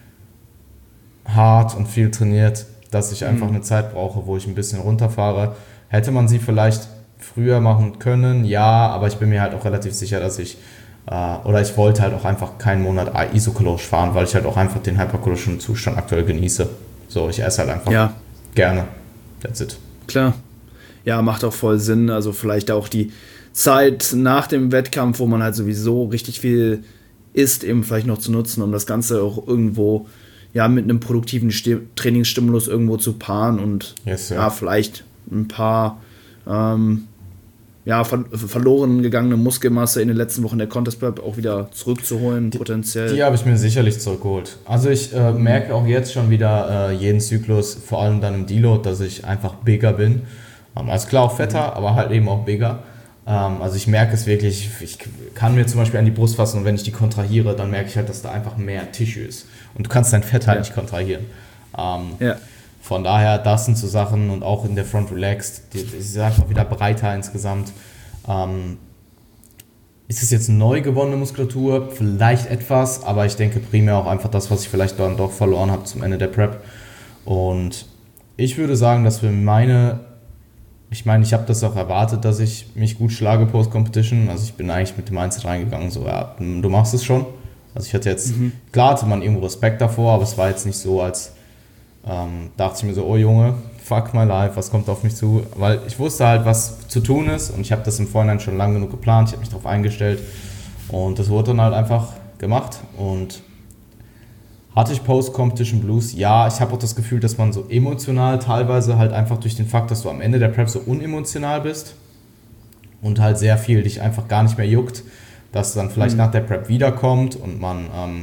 hart und viel trainiert, dass ich einfach mhm. eine Zeit brauche, wo ich ein bisschen runterfahre. Hätte man sie vielleicht früher machen können, ja, aber ich bin mir halt auch relativ sicher, dass ich oder ich wollte halt auch einfach keinen Monat isokalorisch fahren, weil ich halt auch einfach den hyperkalorischen Zustand aktuell genieße. So, ich esse halt einfach ja. gerne. That's it. Klar. Ja, macht auch voll Sinn. Also vielleicht auch die Zeit nach dem Wettkampf, wo man halt sowieso richtig viel isst, eben vielleicht noch zu nutzen, um das Ganze auch irgendwo ja mit einem produktiven Sti- Trainingsstimulus irgendwo zu paaren und yes, ja. ja, vielleicht ein paar ähm, ja, ver- verloren gegangene Muskelmasse in den letzten Wochen der Contest Prep auch wieder zurückzuholen, die, potenziell. Die habe ich mir sicherlich zurückgeholt. Also ich äh, merke auch jetzt schon wieder äh, jeden Zyklus, vor allem dann im Deload, dass ich einfach bigger bin. Ähm, also klar auch fetter, mhm. aber halt eben auch bigger. Ähm, also ich merke es wirklich, ich kann mir zum Beispiel an die Brust fassen und wenn ich die kontrahiere, dann merke ich halt, dass da einfach mehr Tissue ist. Und du kannst dein Fett halt ja. nicht kontrahieren. Ähm, ja. Von daher, das sind so Sachen und auch in der Front Relaxed, die, die ist einfach wieder breiter insgesamt. Ähm, ist es jetzt neu gewonnene Muskulatur? Vielleicht etwas, aber ich denke primär auch einfach das, was ich vielleicht dann doch verloren habe zum Ende der Prep. Und ich würde sagen, dass wir meine, ich meine, ich habe das auch erwartet, dass ich mich gut schlage Post-Competition. Also ich bin eigentlich mit dem Mindset reingegangen, so ja, du machst es schon. Also ich hatte jetzt, mhm. klar hatte man irgendwo Respekt davor, aber es war jetzt nicht so, als Ähm, dachte ich mir so, oh Junge, fuck my life, was kommt auf mich zu? Weil ich wusste halt, was zu tun ist und ich habe das im Vorhinein schon lange genug geplant, ich habe mich darauf eingestellt und das wurde dann halt einfach gemacht und Hatte ich Post-Competition Blues? Ja, ich habe auch das Gefühl, dass man so emotional teilweise halt einfach durch den Fakt, dass du am Ende der Prep so unemotional bist und halt sehr viel dich einfach gar nicht mehr juckt, dass dann vielleicht mhm. nach der Prep wiederkommt und man ähm,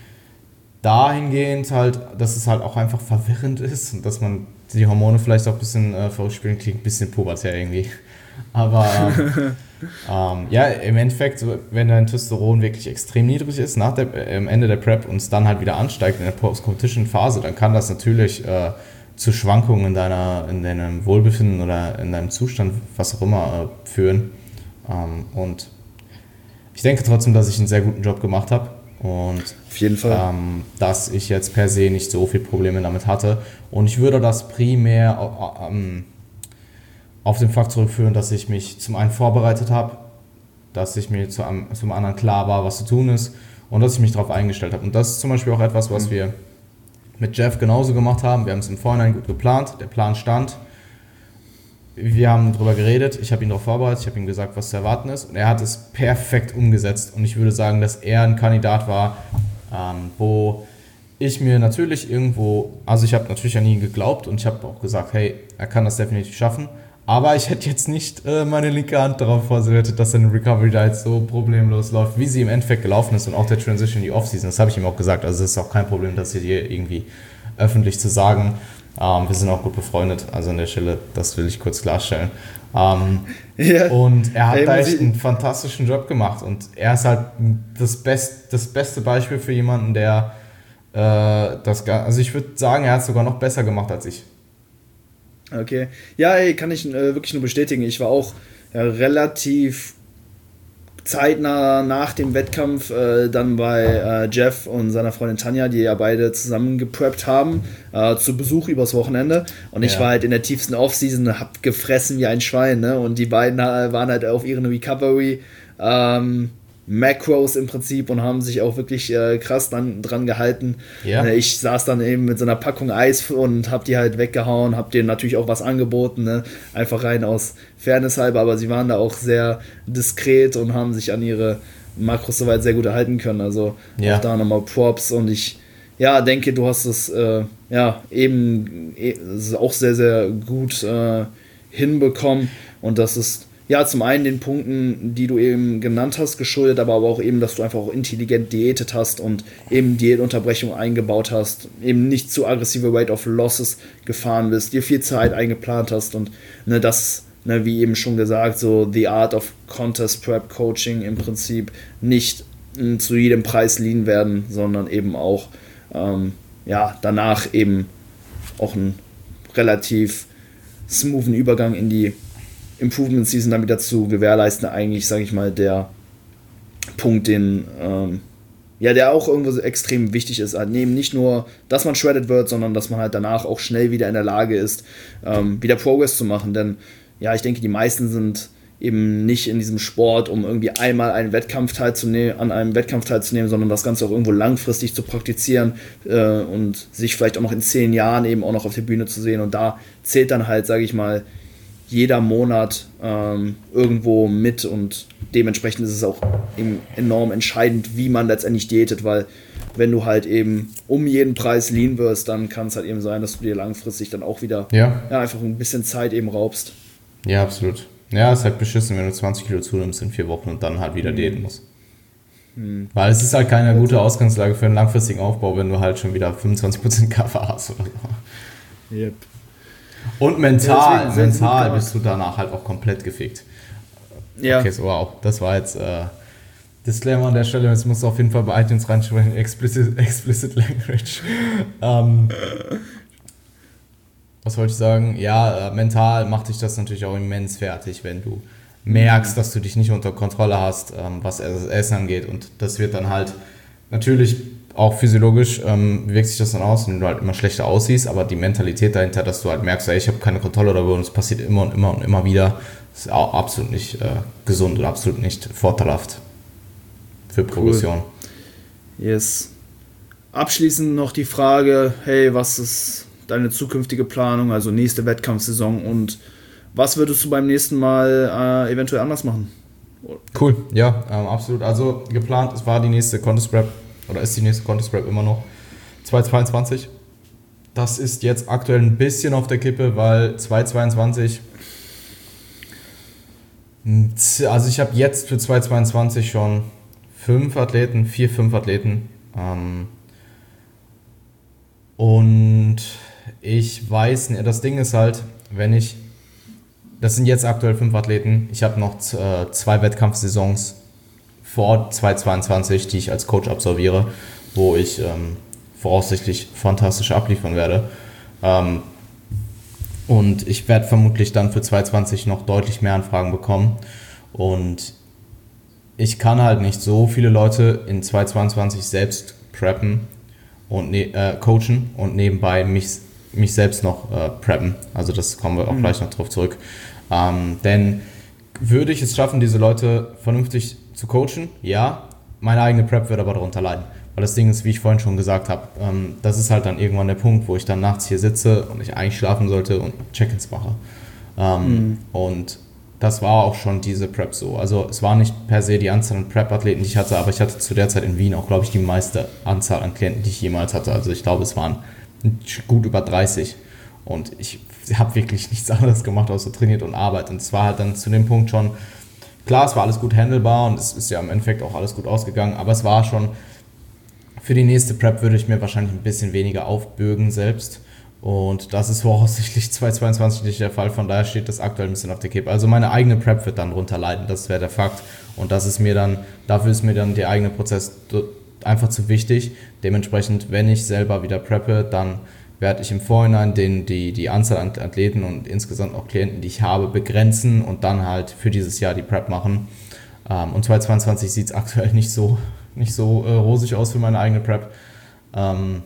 dahingehend halt, dass es halt auch einfach verwirrend ist und dass man die Hormone vielleicht auch ein bisschen äh, verrückt spielen, klingt ein bisschen pubertär irgendwie. Aber ähm, ähm, ja, im Endeffekt, wenn dein Testosteron wirklich extrem niedrig ist nach der, äh, am Ende der Prep und es dann halt wieder ansteigt in der Post-Competition-Phase, dann kann das natürlich äh, zu Schwankungen in, deiner, in deinem Wohlbefinden oder in deinem Zustand, was auch immer, äh, führen. Ähm, und ich denke trotzdem, dass ich einen sehr guten Job gemacht habe. Und auf jeden Fall. Ähm, dass ich jetzt per se nicht so viele Probleme damit hatte. Und ich würde das primär ähm, auf den Fakt zurückführen, dass ich mich zum einen vorbereitet habe, dass ich mir zu einem, zum anderen klar war, was zu tun ist und dass ich mich darauf eingestellt habe. Und das ist zum Beispiel auch etwas, was mhm. wir mit Jeff genauso gemacht haben. Wir haben es im Vorhinein gut geplant, der Plan stand. Wir haben darüber geredet, ich habe ihn darauf vorbereitet, ich habe ihm gesagt, was zu erwarten ist und er hat es perfekt umgesetzt und ich würde sagen, dass er ein Kandidat war, ähm, wo ich mir natürlich irgendwo, also ich habe natürlich an ihn geglaubt und ich habe auch gesagt, hey, er kann das definitiv schaffen, aber ich hätte jetzt nicht äh, meine linke Hand darauf vorbereitet, dass seine Recovery da jetzt so problemlos läuft, wie sie im Endeffekt gelaufen ist und auch der Transition in die Offseason, das habe ich ihm auch gesagt, also es ist auch kein Problem, das hier irgendwie öffentlich zu sagen. Um, wir sind auch gut befreundet, also an der Stelle, das will ich kurz klarstellen. Um, yeah. Und er hat hey, da echt einen fantastischen Job gemacht und er ist halt das, Best, das beste Beispiel für jemanden, der äh, das, also ich würde sagen, er hat es sogar noch besser gemacht als ich. Okay, ja, ey, kann ich äh, wirklich nur bestätigen. Ich war auch ja, relativ zeitnah nach dem Wettkampf äh, dann bei äh, Jeff und seiner Freundin Tanja, die ja beide zusammen gepreppt haben, äh, zu Besuch übers Wochenende. Und ich ja. war halt in der tiefsten Offseason, hab gefressen wie ein Schwein, ne? Und die beiden äh, waren halt auf ihren Recovery ähm, Macros im Prinzip und haben sich auch wirklich äh, krass dann, dran gehalten. Ja. Äh, ich saß dann eben mit so einer Packung Eis und hab die halt weggehauen, hab denen natürlich auch was angeboten, ne? Einfach rein aus Fairness halber, aber sie waren da auch sehr diskret und haben sich an ihre Makros soweit sehr gut erhalten können. Also ja. auch da nochmal Props und ich ja, denke, du hast es äh, ja eben eh, auch sehr, sehr gut äh, hinbekommen und das ist ja, zum einen den Punkten, die du eben genannt hast, geschuldet, aber auch eben, dass du einfach auch intelligent diätet hast und eben Diätunterbrechung eingebaut hast, eben nicht zu aggressive Rate of Losses gefahren bist, dir viel Zeit eingeplant hast und ne, das, ne, wie eben schon gesagt, so the art of Contest Prep Coaching im Prinzip nicht m, zu jedem Preis lean werden, sondern eben auch ähm, ja, danach eben auch einen relativ smoothen Übergang in die Improvement Season dann wieder zu gewährleisten, eigentlich, sage ich mal, der Punkt, den ähm, ja, der auch irgendwo so extrem wichtig ist. Halt neben nicht nur, dass man shredded wird, sondern dass man halt danach auch schnell wieder in der Lage ist, ähm, wieder Progress zu machen. Denn ja, ich denke, die meisten sind eben nicht in diesem Sport, um irgendwie einmal einen Wettkampf teilzunehmen, an einem Wettkampf teilzunehmen, sondern das Ganze auch irgendwo langfristig zu praktizieren äh, und sich vielleicht auch noch in zehn Jahren eben auch noch auf der Bühne zu sehen. Und da zählt dann halt, sage ich mal, jeder Monat ähm, irgendwo mit und dementsprechend ist es auch eben enorm entscheidend, wie man letztendlich diätet, weil wenn du halt eben um jeden Preis lean wirst, dann kann es halt eben sein, dass du dir langfristig dann auch wieder ja. Ja, einfach ein bisschen Zeit eben raubst. Ja, absolut. Ja, es ist halt beschissen, wenn du zwanzig Kilo zunimmst in vier Wochen und dann halt wieder mhm. diäten musst. Mhm. Weil es ist halt keine gute Ausgangslage für einen langfristigen Aufbau, wenn du halt schon wieder fünfundzwanzig Prozent Kaffer hast oder so. Yep. Und mental, ja, mental bist du danach halt auch komplett gefickt. Ja. Okay, so wow, das war jetzt äh, Disclaimer an der Stelle, jetzt musst du auf jeden Fall bei iTunes reinsprechen, explicit, explicit Language. ähm, was wollte ich sagen? Ja, äh, mental macht dich das natürlich auch immens fertig, wenn du merkst, dass du dich nicht unter Kontrolle hast, ähm, was das Essen angeht und das wird dann halt natürlich auch physiologisch ähm, wirkt sich das dann aus, wenn du halt immer schlechter aussiehst, aber die Mentalität dahinter, dass du halt merkst, ey, ich habe keine Kontrolle darüber und es passiert immer und immer und immer wieder, ist auch absolut nicht äh, gesund und absolut nicht vorteilhaft für Progression. Cool. Yes. Abschließend noch die Frage, hey, was ist deine zukünftige Planung, also nächste Wettkampfsaison und was würdest du beim nächsten Mal äh, eventuell anders machen? Cool, ja, ähm, absolut. Also geplant, es war die nächste Contest Prep oder ist die nächste Contest Prep immer noch. zweitausendzweiundzwanzig. Das ist jetzt aktuell ein bisschen auf der Kippe, weil zweitausendzweiundzwanzig, also ich habe jetzt für zweitausendzweiundzwanzig schon fünf Athleten, vier, fünf Athleten. Ähm, und ich weiß, das Ding ist halt, wenn ich, das sind jetzt aktuell fünf Athleten, ich habe noch äh, zwei Wettkampfsaisons vor zweitausendzweiundzwanzig, die ich als Coach absolviere, wo ich ähm, voraussichtlich fantastisch abliefern werde. Ähm, und ich werde vermutlich dann für zweitausendzwanzig noch deutlich mehr Anfragen bekommen. Und ich kann halt nicht so viele Leute in zweitausendzweiundzwanzig selbst preppen und ne- äh, coachen und nebenbei mich, mich selbst noch äh, preppen. Also das kommen wir auch mhm. gleich noch drauf zurück. Ähm, denn würde ich es schaffen, diese Leute vernünftig zu coachen? Ja, meine eigene Prep wird aber darunter leiden. Weil das Ding ist, wie ich vorhin schon gesagt habe, ähm, das ist halt dann irgendwann der Punkt, wo ich dann nachts hier sitze und ich eigentlich schlafen sollte und Check-ins mache. Ähm, mhm. Und das war auch schon diese Prep so. Also es war nicht per se die Anzahl an Prep-Athleten, die ich hatte, aber ich hatte zu der Zeit in Wien auch, glaube ich, die meiste Anzahl an Klienten, die ich jemals hatte. Also ich glaube, es waren gut über dreißig. Und ich habe wirklich nichts anderes gemacht, außer trainiert und Arbeit. Und es war halt dann zu dem Punkt schon, klar, es war alles gut handelbar und es ist ja im Endeffekt auch alles gut ausgegangen, aber es war schon, für die nächste Prep würde ich mir wahrscheinlich ein bisschen weniger aufbürgen selbst. Und das ist voraussichtlich zweitausendzweiundzwanzig nicht der Fall, von daher steht das aktuell ein bisschen auf der Kippe. Also meine eigene Prep wird dann drunter leiden, das wäre der Fakt. Und das ist mir dann, dafür ist mir dann der eigene Prozess einfach zu wichtig. Dementsprechend, wenn ich selber wieder preppe, dann werde ich im Vorhinein den, die, die Anzahl an Athleten und insgesamt auch Klienten, die ich habe, begrenzen und dann halt für dieses Jahr die Prep machen. Und zweitausendzweiundzwanzig sieht es aktuell nicht so, nicht so äh, rosig aus für meine eigene Prep. Ähm,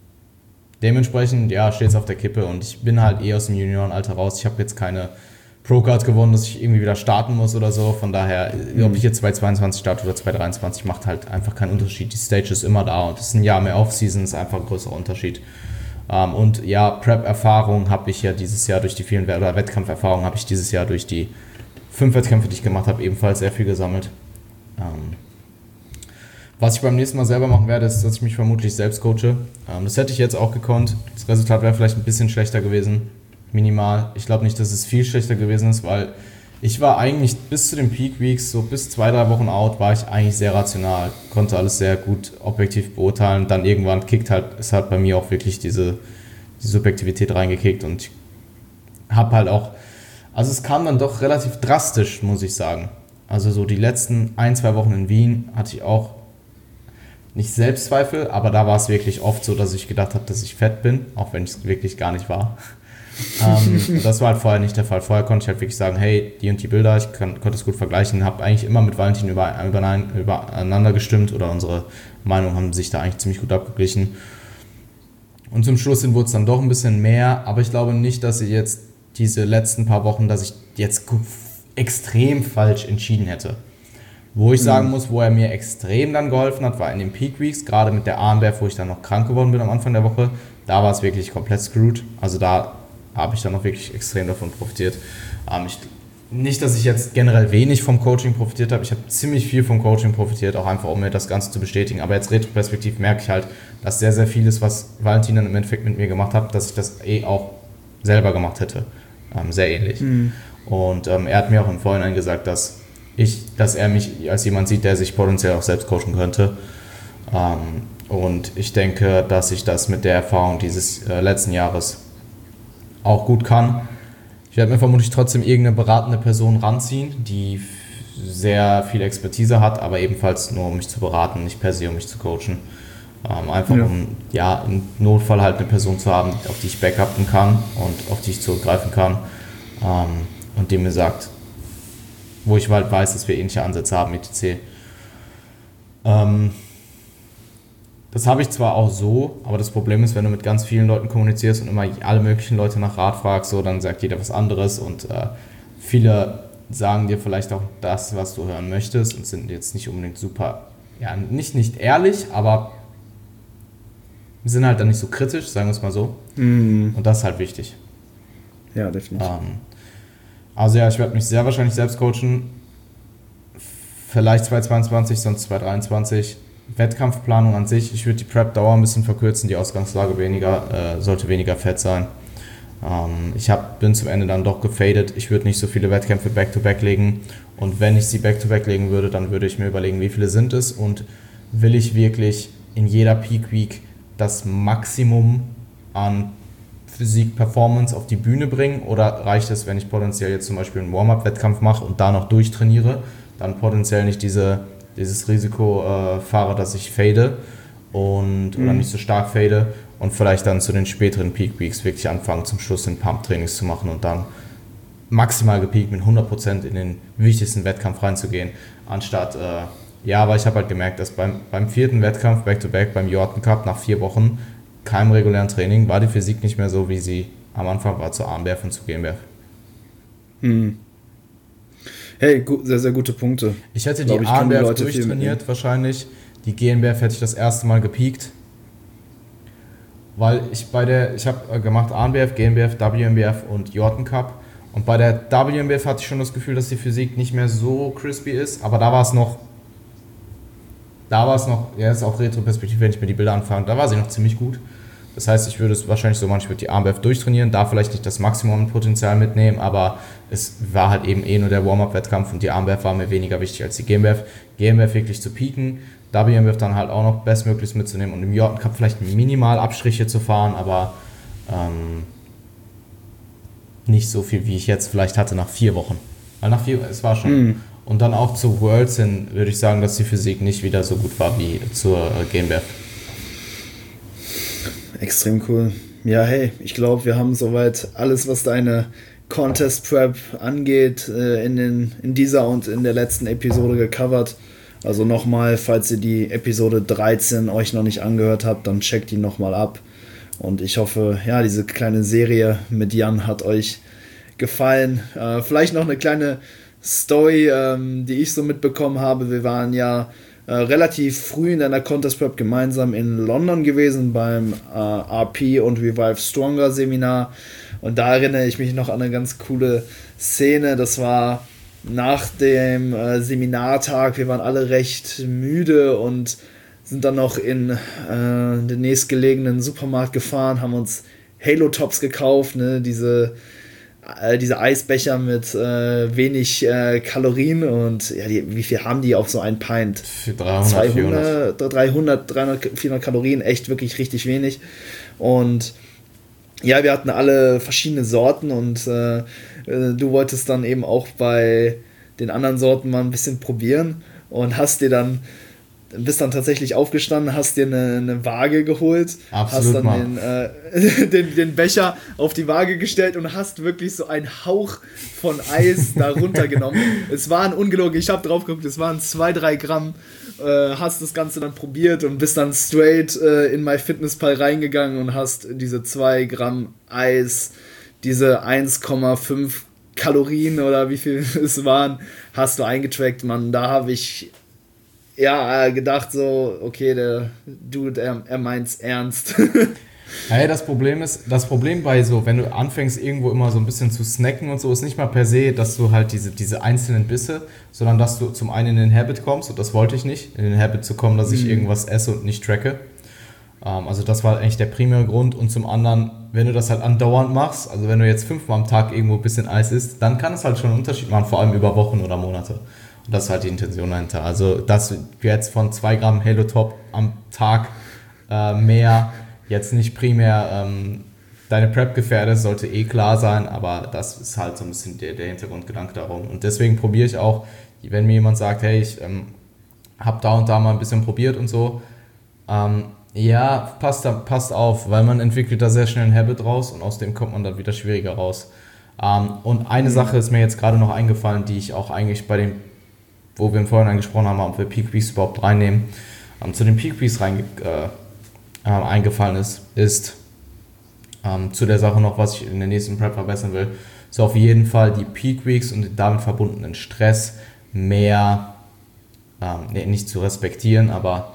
Dementsprechend, ja, steht es auf der Kippe und ich bin halt eh aus dem Juniorenalter raus. Ich habe jetzt keine Pro-Card gewonnen, dass ich irgendwie wieder starten muss oder so. Von daher, mhm. ob ich jetzt zweitausendzweiundzwanzig starte oder zweitausenddreiundzwanzig, macht halt einfach keinen Unterschied. Die Stage ist immer da und es ist ein Jahr mehr Off-Season, ist einfach ein größerer Unterschied. Ähm, und ja, Prep-Erfahrung habe ich ja dieses Jahr durch die vielen, oder Wettkampferfahrung habe ich dieses Jahr durch die fünf Wettkämpfe, die ich gemacht habe, ebenfalls sehr viel gesammelt. Ähm, Was ich beim nächsten Mal selber machen werde, ist, dass ich mich vermutlich selbst coache. Ähm, das hätte ich jetzt auch gekonnt. Das Resultat wäre vielleicht ein bisschen schlechter gewesen. Minimal. Ich glaube nicht, dass es viel schlechter gewesen ist, weil ich war eigentlich bis zu den Peak Weeks, so bis zwei, drei Wochen out, war ich eigentlich sehr rational. Konnte alles sehr gut objektiv beurteilen. Dann irgendwann kickt halt, es hat bei mir auch wirklich diese, die Subjektivität reingekickt und ich habe halt auch, also es kam dann doch relativ drastisch, muss ich sagen. Also so die letzten ein, zwei Wochen in Wien hatte ich auch nicht Selbstzweifel, aber da war es wirklich oft so, dass ich gedacht habe, dass ich fett bin, auch wenn ich es wirklich gar nicht war. ähm, das war halt vorher nicht der Fall. Vorher konnte ich halt wirklich sagen, hey, die und die Bilder, ich kann, konnte es gut vergleichen, habe eigentlich immer mit Valentin über, über, übereinander gestimmt oder unsere Meinungen haben sich da eigentlich ziemlich gut abgeglichen. Und zum Schluss hin wurde es dann doch ein bisschen mehr, aber ich glaube nicht, dass ich jetzt diese letzten paar Wochen, dass ich jetzt extrem falsch entschieden hätte. Wo ich sagen muss, wo er mir extrem dann geholfen hat, war in den Peak Weeks, gerade mit der Armbear, wo ich dann noch krank geworden bin am Anfang der Woche. Da war es wirklich komplett screwed. Also da habe ich dann noch wirklich extrem davon profitiert. Ähm, ich, nicht, dass ich jetzt generell wenig vom Coaching profitiert habe. Ich habe ziemlich viel vom Coaching profitiert, auch einfach, um mir das Ganze zu bestätigen. Aber jetzt retroperspektiv merke ich halt, dass sehr, sehr vieles, was Valentin dann im Endeffekt mit mir gemacht hat, dass ich das eh auch selber gemacht hätte. Ähm, sehr ähnlich. Mhm. Und ähm, er hat mir auch im Vorhinein gesagt, dass Ich, dass er mich als jemand sieht, der sich potenziell auch selbst coachen könnte. Ähm, und ich denke, dass ich das mit der Erfahrung dieses äh, letzten Jahres auch gut kann. Ich werde mir vermutlich trotzdem irgendeine beratende Person ranziehen, die sehr viel Expertise hat, aber ebenfalls nur um mich zu beraten, nicht per se um mich zu coachen. Ähm, einfach ja. um ja, im Notfall halt eine Person zu haben, auf die ich backuppen kann und auf die ich zurückgreifen kann ähm, und die mir sagt, wo ich halt weiß, dass wir ähnliche Ansätze haben, et cetera. Ähm, das habe ich zwar auch so, aber das Problem ist, wenn du mit ganz vielen Leuten kommunizierst und immer alle möglichen Leute nach Rat fragst, so, dann sagt jeder was anderes und äh, viele sagen dir vielleicht auch das, was du hören möchtest und sind jetzt nicht unbedingt super, ja, nicht, nicht ehrlich, aber sind halt dann nicht so kritisch, sagen wir es mal so. Mm. Und das ist halt wichtig. Ja, definitiv. Ähm, Also ja, ich werde mich sehr wahrscheinlich selbst coachen. Vielleicht zweitausendzweiundzwanzig, sonst zweitausenddreiundzwanzig. Wettkampfplanung an sich, ich würde die Prep-Dauer ein bisschen verkürzen, die Ausgangslage weniger, äh, sollte weniger fett sein. Ähm, ich hab, bin zum Ende dann doch gefadet, ich würde nicht so viele Wettkämpfe back-to-back legen und wenn ich sie back-to-back legen würde, dann würde ich mir überlegen, wie viele sind es und will ich wirklich in jeder Peak-Week das Maximum an Physik-Performance auf die Bühne bringen oder reicht es, wenn ich potenziell jetzt zum Beispiel einen Warm-Up-Wettkampf mache und da noch durchtrainiere, dann potenziell nicht diese, dieses Risiko äh, fahre, dass ich fade und, mhm. oder nicht so stark fade und vielleicht dann zu den späteren Peak-Weeks wirklich anfangen, zum Schluss den Pump-Trainings zu machen und dann maximal gepeakt mit hundert Prozent in den wichtigsten Wettkampf reinzugehen, anstatt, äh, ja, aber ich habe halt gemerkt, dass beim, beim vierten Wettkampf Back-to-Back beim Jordan Cup nach vier Wochen keinem regulären Training war die Physik nicht mehr so, wie sie am Anfang war zur Arm B F und zu G M B F. Hm. Hey, gu- sehr, sehr gute Punkte. Ich hätte die Arm B F durchtrainiert wahrscheinlich, die G M B F hätte ich das erste Mal gepiekt, weil ich bei der, ich habe gemacht Arm B F, G M B F, W M B F und Jordan Cup und bei der W M B F hatte ich schon das Gefühl, dass die Physik nicht mehr so crispy ist, aber da war es noch Da war es noch, ja, ist auch Retro-Perspektive, wenn ich mir die Bilder anfange, da war sie noch ziemlich gut. Das heißt, ich würde es wahrscheinlich so manchmal die Arm B F durchtrainieren, da vielleicht nicht das Maximum Potenzial mitnehmen, aber es war halt eben eh nur der Warm-Up-Wettkampf und die Arm B F war mir weniger wichtig als die G M B F. G M B F wirklich zu pieken, W M B F dann halt auch noch bestmöglichst mitzunehmen und im Jordan Cup vielleicht minimal Abstriche zu fahren, aber ähm, nicht so viel, wie ich jetzt vielleicht hatte nach vier Wochen. Weil nach vier, es war schon... Mm. Und dann auch zu Worlds hin würde ich sagen, dass die Physik nicht wieder so gut war wie zur G M B F. Extrem cool. Ja, hey, ich glaube, wir haben soweit alles, was deine Contest Prep angeht, in, den, in dieser und in der letzten Episode gecovert. Also nochmal, falls ihr die Episode dreizehn euch noch nicht angehört habt, dann checkt die nochmal ab. Und ich hoffe, ja, diese kleine Serie mit Jan hat euch gefallen. Äh, vielleicht noch eine kleine Story, ähm, die ich so mitbekommen habe. Wir waren ja äh, relativ früh in deiner Contest Prep gemeinsam in London gewesen beim äh, R P und Revive Stronger Seminar und da erinnere ich mich noch an eine ganz coole Szene. Das war nach dem äh, Seminartag, wir waren alle recht müde und sind dann noch in äh, den nächstgelegenen Supermarkt gefahren, haben uns Halo Tops gekauft, ne, diese diese Eisbecher mit äh, wenig äh, Kalorien und ja, die, wie viel haben die auf so ein Pint? Für dreihundert, zweihundert, dreihundert, dreihundert, vierhundert Kalorien, echt wirklich richtig wenig. Und ja, wir hatten alle verschiedene Sorten und äh, du wolltest dann eben auch bei den anderen Sorten mal ein bisschen probieren und hast dir dann bist dann tatsächlich aufgestanden, hast dir eine, eine Waage geholt, Absolut, hast dann den, äh, den, den Becher auf die Waage gestellt und hast wirklich so einen Hauch von Eis da runtergenommen. Es waren ungelogen, ich habe drauf geguckt, es waren zwei, drei Gramm, äh, hast das Ganze dann probiert und bist dann straight äh, in MyFitnessPal reingegangen und hast diese zwei Gramm Eis, diese eins Komma fünf Kalorien oder wie viel es waren, hast du eingetrackt, Mann. Da habe ich ja gedacht so, okay, der Dude, er, er meint's ernst. Hey, das Problem ist, das Problem bei so, wenn du anfängst irgendwo immer so ein bisschen zu snacken und so, ist nicht mal per se, dass du halt diese, diese einzelnen Bisse, sondern dass du zum einen in den Habit kommst, und das wollte ich nicht, in den Habit zu kommen, dass ich mhm. irgendwas esse und nicht tracke. Ähm, also das war eigentlich der primäre Grund, und zum anderen, wenn du das halt andauernd machst, also wenn du jetzt fünfmal am Tag irgendwo ein bisschen Eis isst, dann kann es halt schon einen Unterschied machen, vor allem über Wochen oder Monate. Und das ist halt die Intention dahinter. Also, dass du jetzt von zwei Gramm Halo Top am Tag äh, mehr jetzt nicht primär ähm, deine Prep gefährdest, sollte eh klar sein, aber das ist halt so ein bisschen der, der Hintergrundgedanke darum. Und deswegen probiere ich auch, wenn mir jemand sagt, hey, ich ähm, habe da und da mal ein bisschen probiert und so, ähm, ja, passt, passt auf, weil man entwickelt da sehr schnell ein Habit raus und aus dem kommt man dann wieder schwieriger raus. Ähm, und eine mhm. Sache ist mir jetzt gerade noch eingefallen, die ich auch eigentlich bei dem, wo wir vorhin angesprochen haben, ob wir Peak Weeks überhaupt reinnehmen, ähm, zu den Peak Weeks rein, äh, äh, eingefallen ist, ist ähm, zu der Sache noch, was ich in der nächsten Prep verbessern will, ist auf jeden Fall die Peak Weeks und damit verbundenen Stress mehr, ähm, nee, nicht zu respektieren, aber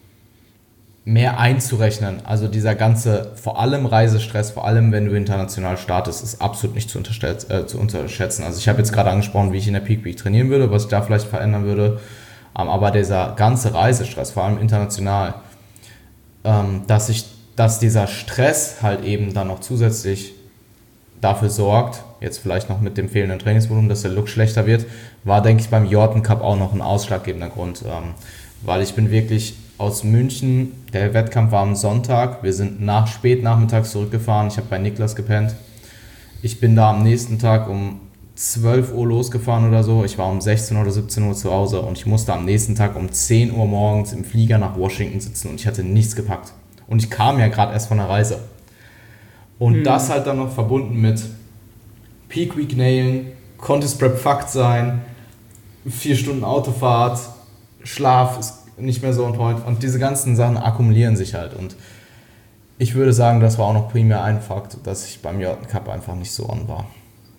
mehr einzurechnen. Also dieser ganze, vor allem Reisestress, vor allem wenn du international startest, ist absolut nicht zu, äh, zu unterschätzen. Also ich habe jetzt gerade angesprochen, wie ich in der Peak Week trainieren würde, was ich da vielleicht verändern würde. Ähm, aber dieser ganze Reisestress, vor allem international, ähm, dass ich, dass dieser Stress halt eben dann noch zusätzlich dafür sorgt, jetzt vielleicht noch mit dem fehlenden Trainingsvolumen, dass der Look schlechter wird, war, denke ich, beim Jordan Cup auch noch ein ausschlaggebender Grund. Ähm, weil ich bin wirklich aus München, der Wettkampf war am Sonntag, wir sind nach spät nachmittags zurückgefahren, ich habe bei Niklas gepennt. Ich bin da am nächsten Tag um zwölf Uhr losgefahren oder so, ich war um sechzehn oder siebzehn Uhr zu Hause und ich musste am nächsten Tag um zehn Uhr morgens im Flieger nach Washington sitzen und ich hatte nichts gepackt. Und ich kam ja gerade erst von der Reise. Und mhm. das halt dann noch verbunden mit Peak Week nailen, Contest Prep fucked sein, vier Stunden Autofahrt, Schlaf ist nicht mehr so on point und diese ganzen Sachen akkumulieren sich halt und ich würde sagen, das war auch noch primär ein Fakt, dass ich beim Jordan Cup einfach nicht so on war.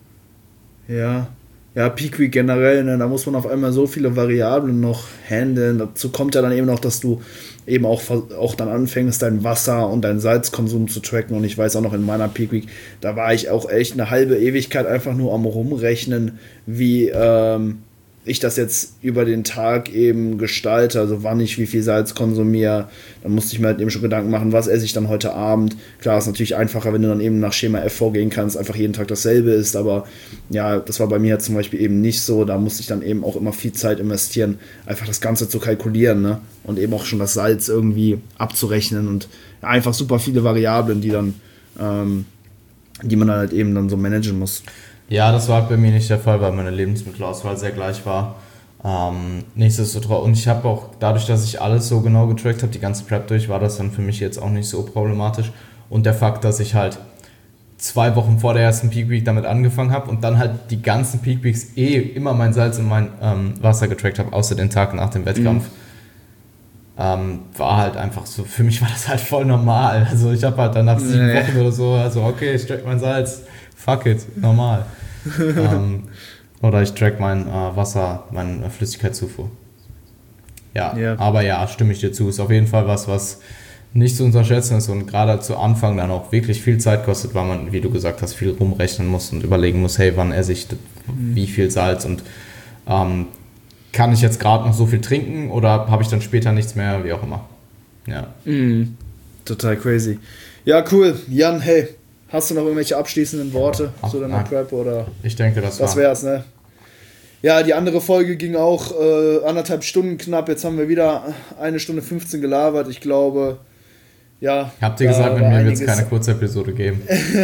Ja, ja, Peak Week generell, ne, da muss man auf einmal so viele Variablen noch handeln. Dazu kommt ja dann eben noch, dass du eben auch, auch dann anfängst, dein Wasser und deinen Salzkonsum zu tracken. Und ich weiß auch noch in meiner Peak Week, da war ich auch echt eine halbe Ewigkeit einfach nur am Rumrechnen, wie ähm, ich das jetzt über den Tag eben gestalte, also wann ich wie viel Salz konsumiere. Dann musste ich mir halt eben schon Gedanken machen, was esse ich dann heute Abend. Klar, ist natürlich einfacher, wenn du dann eben nach Schema F vorgehen kannst, einfach jeden Tag dasselbe ist, aber ja, das war bei mir zum Beispiel eben nicht so. Da musste ich dann eben auch immer viel Zeit investieren, einfach das Ganze zu kalkulieren, ne? Und eben auch schon das Salz irgendwie abzurechnen und ja, einfach super viele Variablen, die dann, ähm, die man dann halt eben dann so managen muss. Ja, das war bei mir nicht der Fall, weil meine Lebensmittelauswahl sehr gleich war. Ähm, nichtsdestotrotz, und ich habe auch, dadurch, dass ich alles so genau getrackt habe, die ganze Prep durch, war das dann für mich jetzt auch nicht so problematisch. Und der Fakt, dass ich halt zwei Wochen vor der ersten Peak Week damit angefangen habe und dann halt die ganzen Peak Weeks eh immer mein Salz und mein ähm, Wasser getrackt habe, außer den Tag nach dem Wettkampf, mhm. ähm, war halt einfach so, für mich war das halt voll normal. Also ich habe halt dann nach sieben nee. Wochen oder so, also okay, ich track mein Salz, fuck it, normal. ähm, oder ich track mein äh, Wasser, meine äh, Flüssigkeitszufuhr. Ja, yeah. aber ja, stimme ich dir zu. Ist auf jeden Fall was, was nicht zu unterschätzen ist und gerade zu Anfang dann auch wirklich viel Zeit kostet, weil man, wie du gesagt hast, viel rumrechnen muss und überlegen muss, hey, wann esse ich mhm. wie viel Salz und ähm, kann ich jetzt gerade noch so viel trinken oder habe ich dann später nichts mehr, wie auch immer. Ja. Mhm. Total crazy. Ja, cool. Jan, hey, hast du noch irgendwelche abschließenden Worte Ach, zu deiner nein. Prep? Oder? Ich denke, das, das wär's, ne? Ja, die andere Folge ging auch äh, anderthalb Stunden knapp. Jetzt haben wir wieder eine Stunde fünfzehn gelabert. Ich glaube, ja. Habt ihr gesagt, mit mir wird es keine Kurzepisode geben?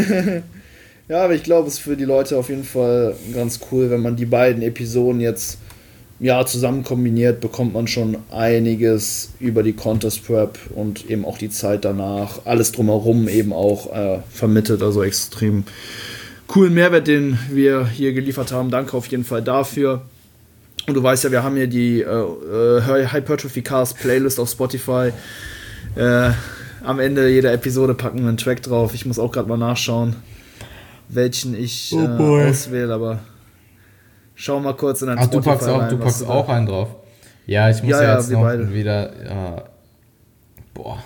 Ja, aber ich glaube, es ist für die Leute auf jeden Fall ganz cool, wenn man die beiden Episoden jetzt ja, zusammen kombiniert, bekommt man schon einiges über die Contest Prep und eben auch die Zeit danach, alles drumherum eben auch äh, vermittelt, also extrem coolen Mehrwert, den wir hier geliefert haben. Danke auf jeden Fall dafür. Und du weißt ja, wir haben hier die äh, Hypertrophy Cast Playlist auf Spotify. Äh, am Ende jeder Episode packen wir einen Track drauf. Ich muss auch gerade mal nachschauen, welchen ich äh, oh auswähle, aber schau mal kurz in dein Ach, Spotify du packst auch, rein, du packst du auch einen drauf. Ja, ich muss ja, ja jetzt ja, noch beide. wieder äh, boah.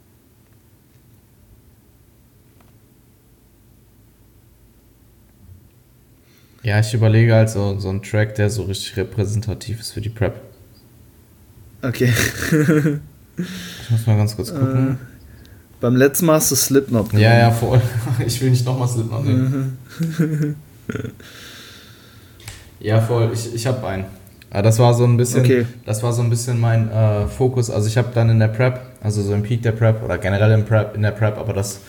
Ja, ich überlege halt so, so einen Track, der so richtig repräsentativ ist für die Prep. Okay. Ich muss mal ganz kurz gucken. Äh, beim letzten Mal hast du Slipknot genommen. Ja, ja, voll. Ich will nicht nochmal Slipknot nehmen. Ja, voll. Ich, ich habe einen. Das war so ein bisschen, okay. das war so ein bisschen mein äh, Fokus. Also ich habe dann in der Prep, also so im Peak der Prep oder generell im Prep, in der Prep, aber das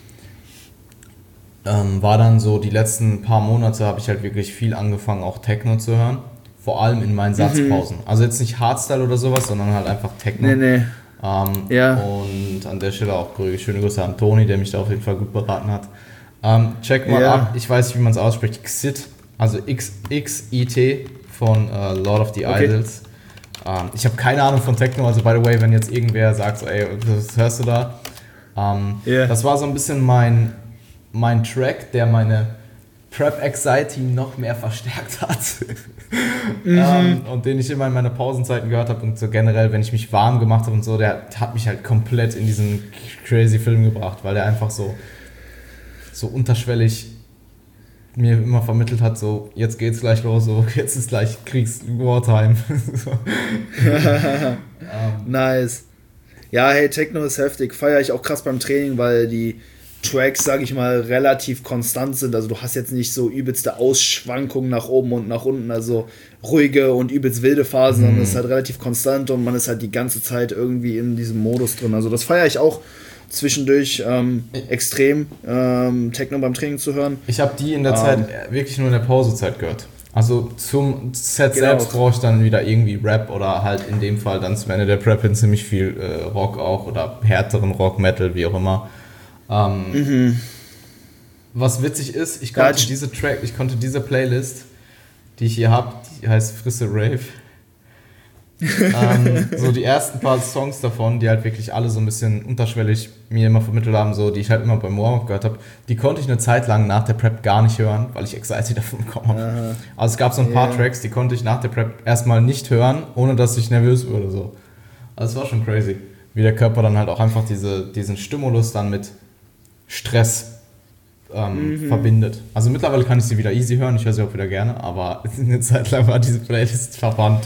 ähm, war dann so, die letzten paar Monate habe ich halt wirklich viel angefangen, auch Techno zu hören. Vor allem in meinen Satzpausen. Mhm. Also jetzt nicht Hardstyle oder sowas, sondern halt einfach Techno. Nee, nee. Ähm, ja. Und an der Stelle auch schöne Grüße an Toni, der mich da auf jeden Fall gut beraten hat. Ähm, check mal ja. ab, ich weiß nicht, wie man es ausspricht, Xit, also X X I T von äh, Lord of the okay. Idols. Ähm, ich habe keine Ahnung von Techno, also by the way, wenn jetzt irgendwer sagt, so, ey, was hörst du da? Ähm, yeah. Das war so ein bisschen mein, mein Track, der meine Prep-Anxiety noch mehr verstärkt hat. mhm. ähm, und den ich immer in meine Pausenzeiten gehört habe und so generell, wenn ich mich warm gemacht habe und so, der hat mich halt komplett in diesen crazy Film gebracht, weil der einfach so, so unterschwellig mir immer vermittelt hat, so jetzt geht's gleich los, so jetzt ist gleich Kriegs-Wartime. so. um. Nice. Ja, hey, Techno ist heftig, feiere ich auch krass beim Training, weil die Tracks, sag ich mal, relativ konstant sind, also du hast jetzt nicht so übelste Ausschwankungen nach oben und nach unten, also ruhige und übelst wilde Phasen, sondern es ist halt relativ konstant und man ist halt die ganze Zeit irgendwie in diesem Modus drin, also das feiere ich auch zwischendurch ähm, extrem, ähm, Techno beim Training zu hören. Ich habe die in der um, Zeit wirklich nur in der Pausezeit gehört. Also zum Set genau. selbst brauche ich dann wieder irgendwie Rap oder halt in dem Fall dann zum Ende der Prep hin ziemlich viel äh, Rock auch oder härteren Rock, Metal, wie auch immer. Ähm, mhm. Was witzig ist, ich konnte ja, diese Track, ich konnte diese Playlist, die ich hier habe, die heißt Frisse Rave. ähm, so die ersten paar Songs davon, die halt wirklich alle so ein bisschen unterschwellig mir immer vermittelt haben, so die ich halt immer beim Warm-Up gehört habe, die konnte ich eine Zeit lang nach der Prep gar nicht hören, weil ich Anxiety davon bekommen habe. Uh-huh. Also es gab so ein paar yeah. Tracks, die konnte ich nach der Prep erstmal nicht hören, ohne dass ich nervös wurde. So. Also es war schon crazy, wie der Körper dann halt auch einfach diese, diesen Stimulus dann mit Stress ähm, mhm. verbindet. Also mittlerweile kann ich sie wieder easy hören, ich höre sie auch wieder gerne, aber eine Zeit lang war diese Playlist verbannt.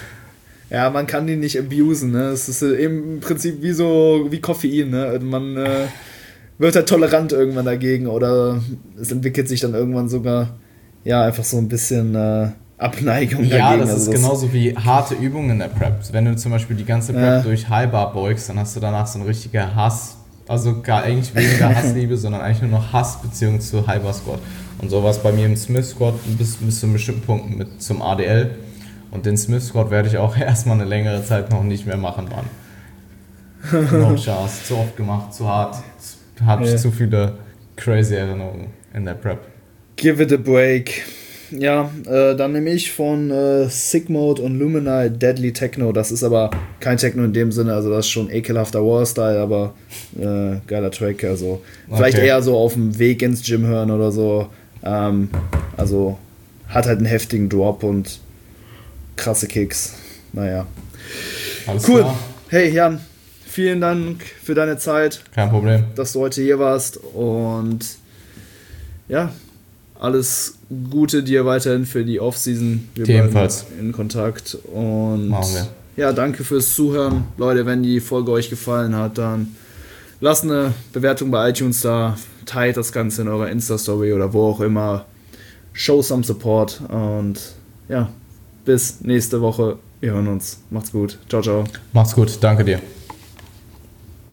Ja, man kann die nicht abusen, ne? Es ist im Prinzip wie so wie Koffein, ne? Man äh, wird halt tolerant irgendwann dagegen oder es entwickelt sich dann irgendwann sogar ja einfach so ein bisschen äh, Abneigung ja, dagegen. Ja, das also ist das genauso wie harte Übungen in der Prep. Wenn du zum Beispiel die ganze Prep ja. durch High Bar beugst, dann hast du danach so einen richtigen Hass, also gar eigentlich weniger Hassliebe, sondern eigentlich nur noch Hassbeziehung zu High Bar Squat. Und so war es bei mir im Smith Squat bis, bis zu einem bestimmten Punkt mit zum A D L. Und den Smith Squat werde ich auch erstmal eine längere Zeit noch nicht mehr machen, Mann. No chance, zu oft gemacht, zu hart. Habe ich yeah. zu viele crazy Erinnerungen in der Prep. Give it a break. Ja, äh, dann nehme ich von äh, Sick Mode und Luminite Deadly Techno. Das ist aber kein Techno in dem Sinne, also das ist schon ekelhafter War-Style, aber äh, geiler Track. Also vielleicht okay. eher so auf dem Weg ins Gym hören oder so. Ähm, also hat halt einen heftigen Drop und krasse Kicks. Naja. Alles cool. Klar. Hey Jan, vielen Dank für deine Zeit. Kein Problem. Dass du heute hier warst. Und ja, alles Gute dir weiterhin für die Offseason. Wir Ebenfalls. bleiben in Kontakt. Und machen wir. Ja, danke fürs Zuhören. Leute, wenn die Folge euch gefallen hat, dann lasst eine Bewertung bei iTunes da. Teilt das Ganze in eurer Insta-Story oder wo auch immer. Show some support. Und ja, bis nächste Woche. Wir hören uns. Macht's gut. Ciao, ciao. Macht's gut. Danke dir.